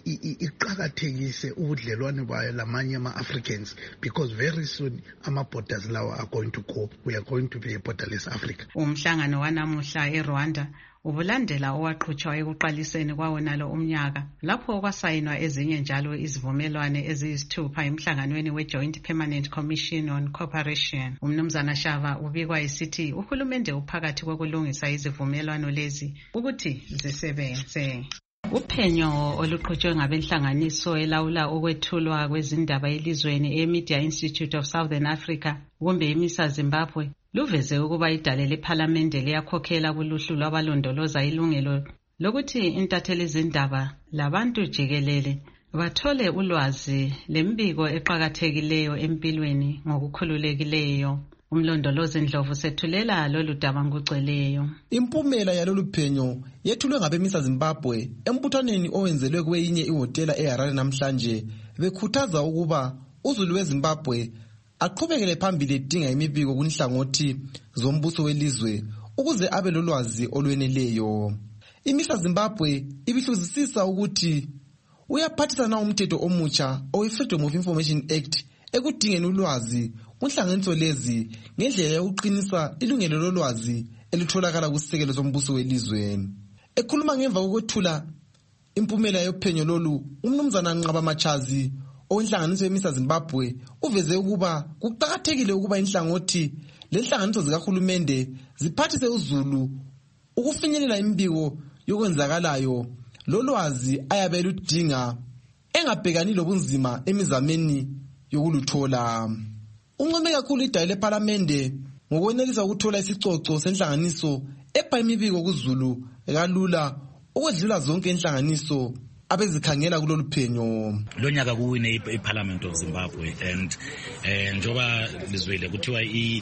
iqakathekise ubudlelwane bayo lamanye ama-Africans, because very soon ama-borders lawa are going to go. We are going to be a borderless Africa. Umhlangano wanamuhla eRwanda ubulandela owaqhutshwa ekuqaliseni kwawonalo umnyaka lapho kwasayinwa ezinye njalo izivumelwano eziyisithupha emhlanganweni we-Joint Permanent Commission on Cooperation. Umnumzana Shava ubikwa isithi uhulumende uphakathi kokulungisa izivumelwano lezi ukuthi zisebenze. Uphenyo oluqhutshwe ngabenhlanganiso elawula ukwethulwa kwezindaba elizweni eMedia Institute of Southern Africa kumbe eMISA Zimbabwe luveze ukuba idale lephalamende liyakhokhela kuluhlu lwabalondoloza ilungelo lokuthi intatheli zindaba labantu jikelele bathole ulwazi lembiko eqhakathekileyo empilweni ngokukhululekileyo. Umlondolozi Ndlovu sethulela lolu daba ngugcweleyo. Impumela yalolu phenyo yethulwe ngabeMISA Zimbabwe embuthaneni owenzelwe kwenye ihotela eHarare namhlanje, bekhuthaza ukuba uzulu weZimbabwe aqhubekele phambili edinga imibiko kunhlangothi zombuso welizwe ukuze abe lolwazi olweneleyo. IMISA Zimbabwe ibihluzisisa ukuthi uyaphathisana umthetho omutsha owe-Freedom of Information Act ekudingeni ulwazi kunhlanganiso lezi ngendlela yokuqinisa ilungelo lolwazi elitholakala kusisekelo sombuso welizwe. Ekhuluma ngemva kokwethula impumela yophenyo lolu, umnumzana Nqaba Machazi owenhlanganiso yeMISA Zimbabwe uveze ukuba kuqakathekile ukuba inhlangothi lenhlanganiso zikahulumende ziphathise uzulu ukufinyelela imbiko yokwenzakalayo lolwazi ayabe ludinga engabhekani lobunzima emizameni yokuluthola. Uncome kakhulu idale lephalamende ngokwenelisa ukuthola isicoco senhlanganiso epha imibiko kuzulu kalula ukwedlula zonke inhlanganiso abezikhangela kulolu phenyo. Lonyaka kuwine iParliament of Zimbabwe and eh njoba lizwile kuthiwa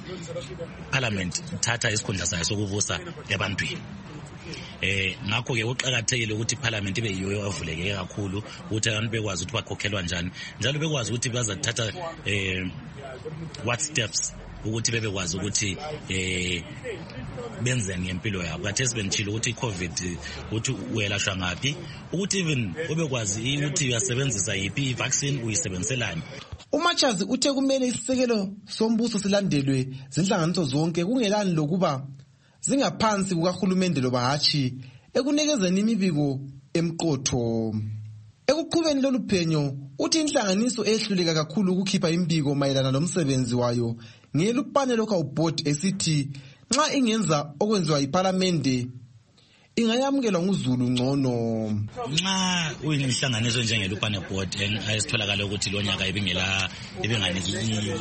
iParliament thatha isikhundla sayo sokuvusa ebantwini. Eh ngakho ke uqhakathekile ukuthi iParliament ibe yiyo avuleke kakhulu ukuthi abantu bekwazi ukuthi bakhokhelwa njani njalo bekwazi ukuthi bazathatha eh what steps ukuthi bebekwazi ukuthi eh benzeni ngempilo yabo. Kathi esibenchilo ukuthi iCovid ukuthi uyelashwa ngapi, ukuthi even ubekwazi ukuthi uyasebenzisa yipi ivaccine uyisebenziselani. uMachazi uthe kumele isisekelo sombuso silandelwe zinhlanganiso zonke kungelani lokuba zingaphansi kukahulumende loba hatshi ekunikezeni imibiko emqotho. Ekuqhubeni lolu phenyo uthi inhlanganiso ehluleka kakhulu ukukhipha imbiko mayelana nomsebenzi wayo ngelupane local board esithi nxa ingenza okwenziwa yiParliament ingayamukelwa nguzulu ngcono. Nxa uyinhlanganiso njengelupane board ayisitholakala ukuthi lonyaka ibingela ibinganiki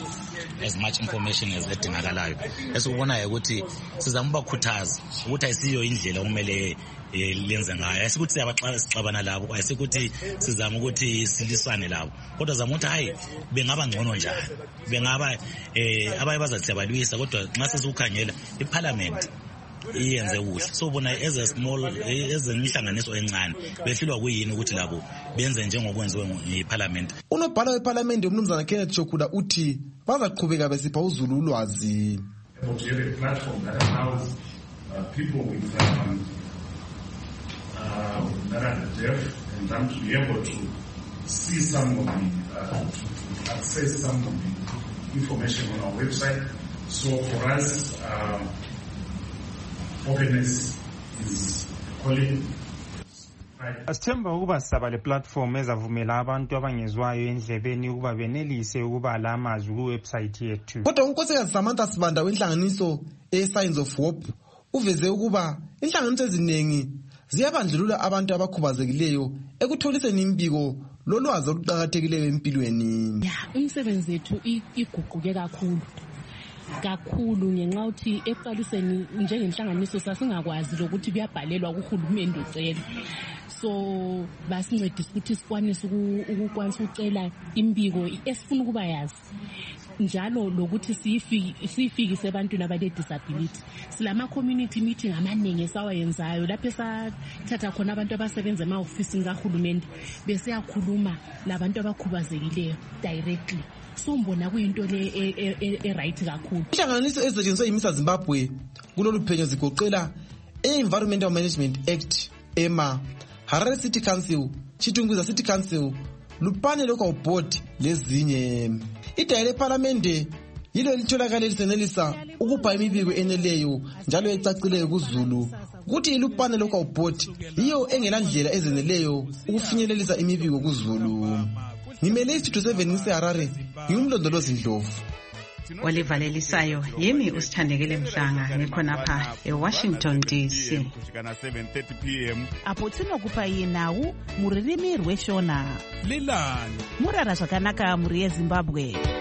as much information as edingakalayo. Esikubonayo ukuthi sizamubakhuthaza ukuthi ayisiyo indlela okumele lenze ngayo, ayisikuthi siyabaxabana labo, ayisikuthi sizama ukuthi silisane labo, kodwa zama ukuthi hayi bengaba ngcono njani, bengaba eh abaye bazathi abalwisa, kodwa nxa sesikhangela iParliament iyenze kuhle. So bona as a small as inhlanganiso encane behlulwa kuyini ukuthi labo benze njengokwenziwe yiParliament. Unobhala weParliament umnumzana Kenneth Chokula uthi bazaqhubeka besipha uzulu ulwazi. Platform that allows uh, people with um, uh, that are deaf and dumb to be able to see some of the uh, to access some of the information on our website. So for us, uh, openness is calling. Asithemba ukuba sisaba le platform ezavumela abantu abangezwayo endlebeni ukuba benelise ukuba la amazwi kuwebsite yethu. Kodwa unkosikazi Samantha Sibanda wenhlanganiso e-Signs of Hope uveze ukuba inhlanganiso eziningi ziyabandlulula abantu abakhubazekileyo ekutholiseni imbiko lolwazi oluqhakathekileyo empilweni. Ya, umsebenzi wethu iguquke kakhulu. kakhulu ngenxa uthi eqaliseni njengenhlanganiso sasingakwazi lokuthi kuyabhalelwa kuhulumende ucela, so basincedisa ukuthi sikwanise ukukwanisa ucela imbiko esifuna ukuba yazi njalo lokuthi siyifikise ebantwini abale-disability. Silama community meeting amaningi esawayenzayo lapho esathatha khona abantu abasebenza ema-ofisini kahulumende besiyakhuluma labantu abakhubazekileyo directly. Sombona kuyinto le e right kakhulu. Inhlanganiso ezisetshenziswa yiMISA Zimbabwe kulolu phenyo zigoqela e-Environmental Management Act ema Harare City Council, Chitungwiza City Council, Lupane Local Board lezinye. Idayile parliamente yilo litholakala lisenelisa ukupha imibiko eneleyo njalo ecacileyo kuZulu ukuthi iLupane Local Board yiyo engelandlela ezeneleyo ukufinyelelisa imibiko kuZulu. Ngimele isithuthi seven ngiseHarare, ngimlondolozi Ndlovu. Olivalelisayo yimi usithandekele Mhlanga ngikhonapha eWashington D C. Apo tinokupa inawu muririmi rweshona. Lilani. Murara zvakanaka muri yeZimbabwe.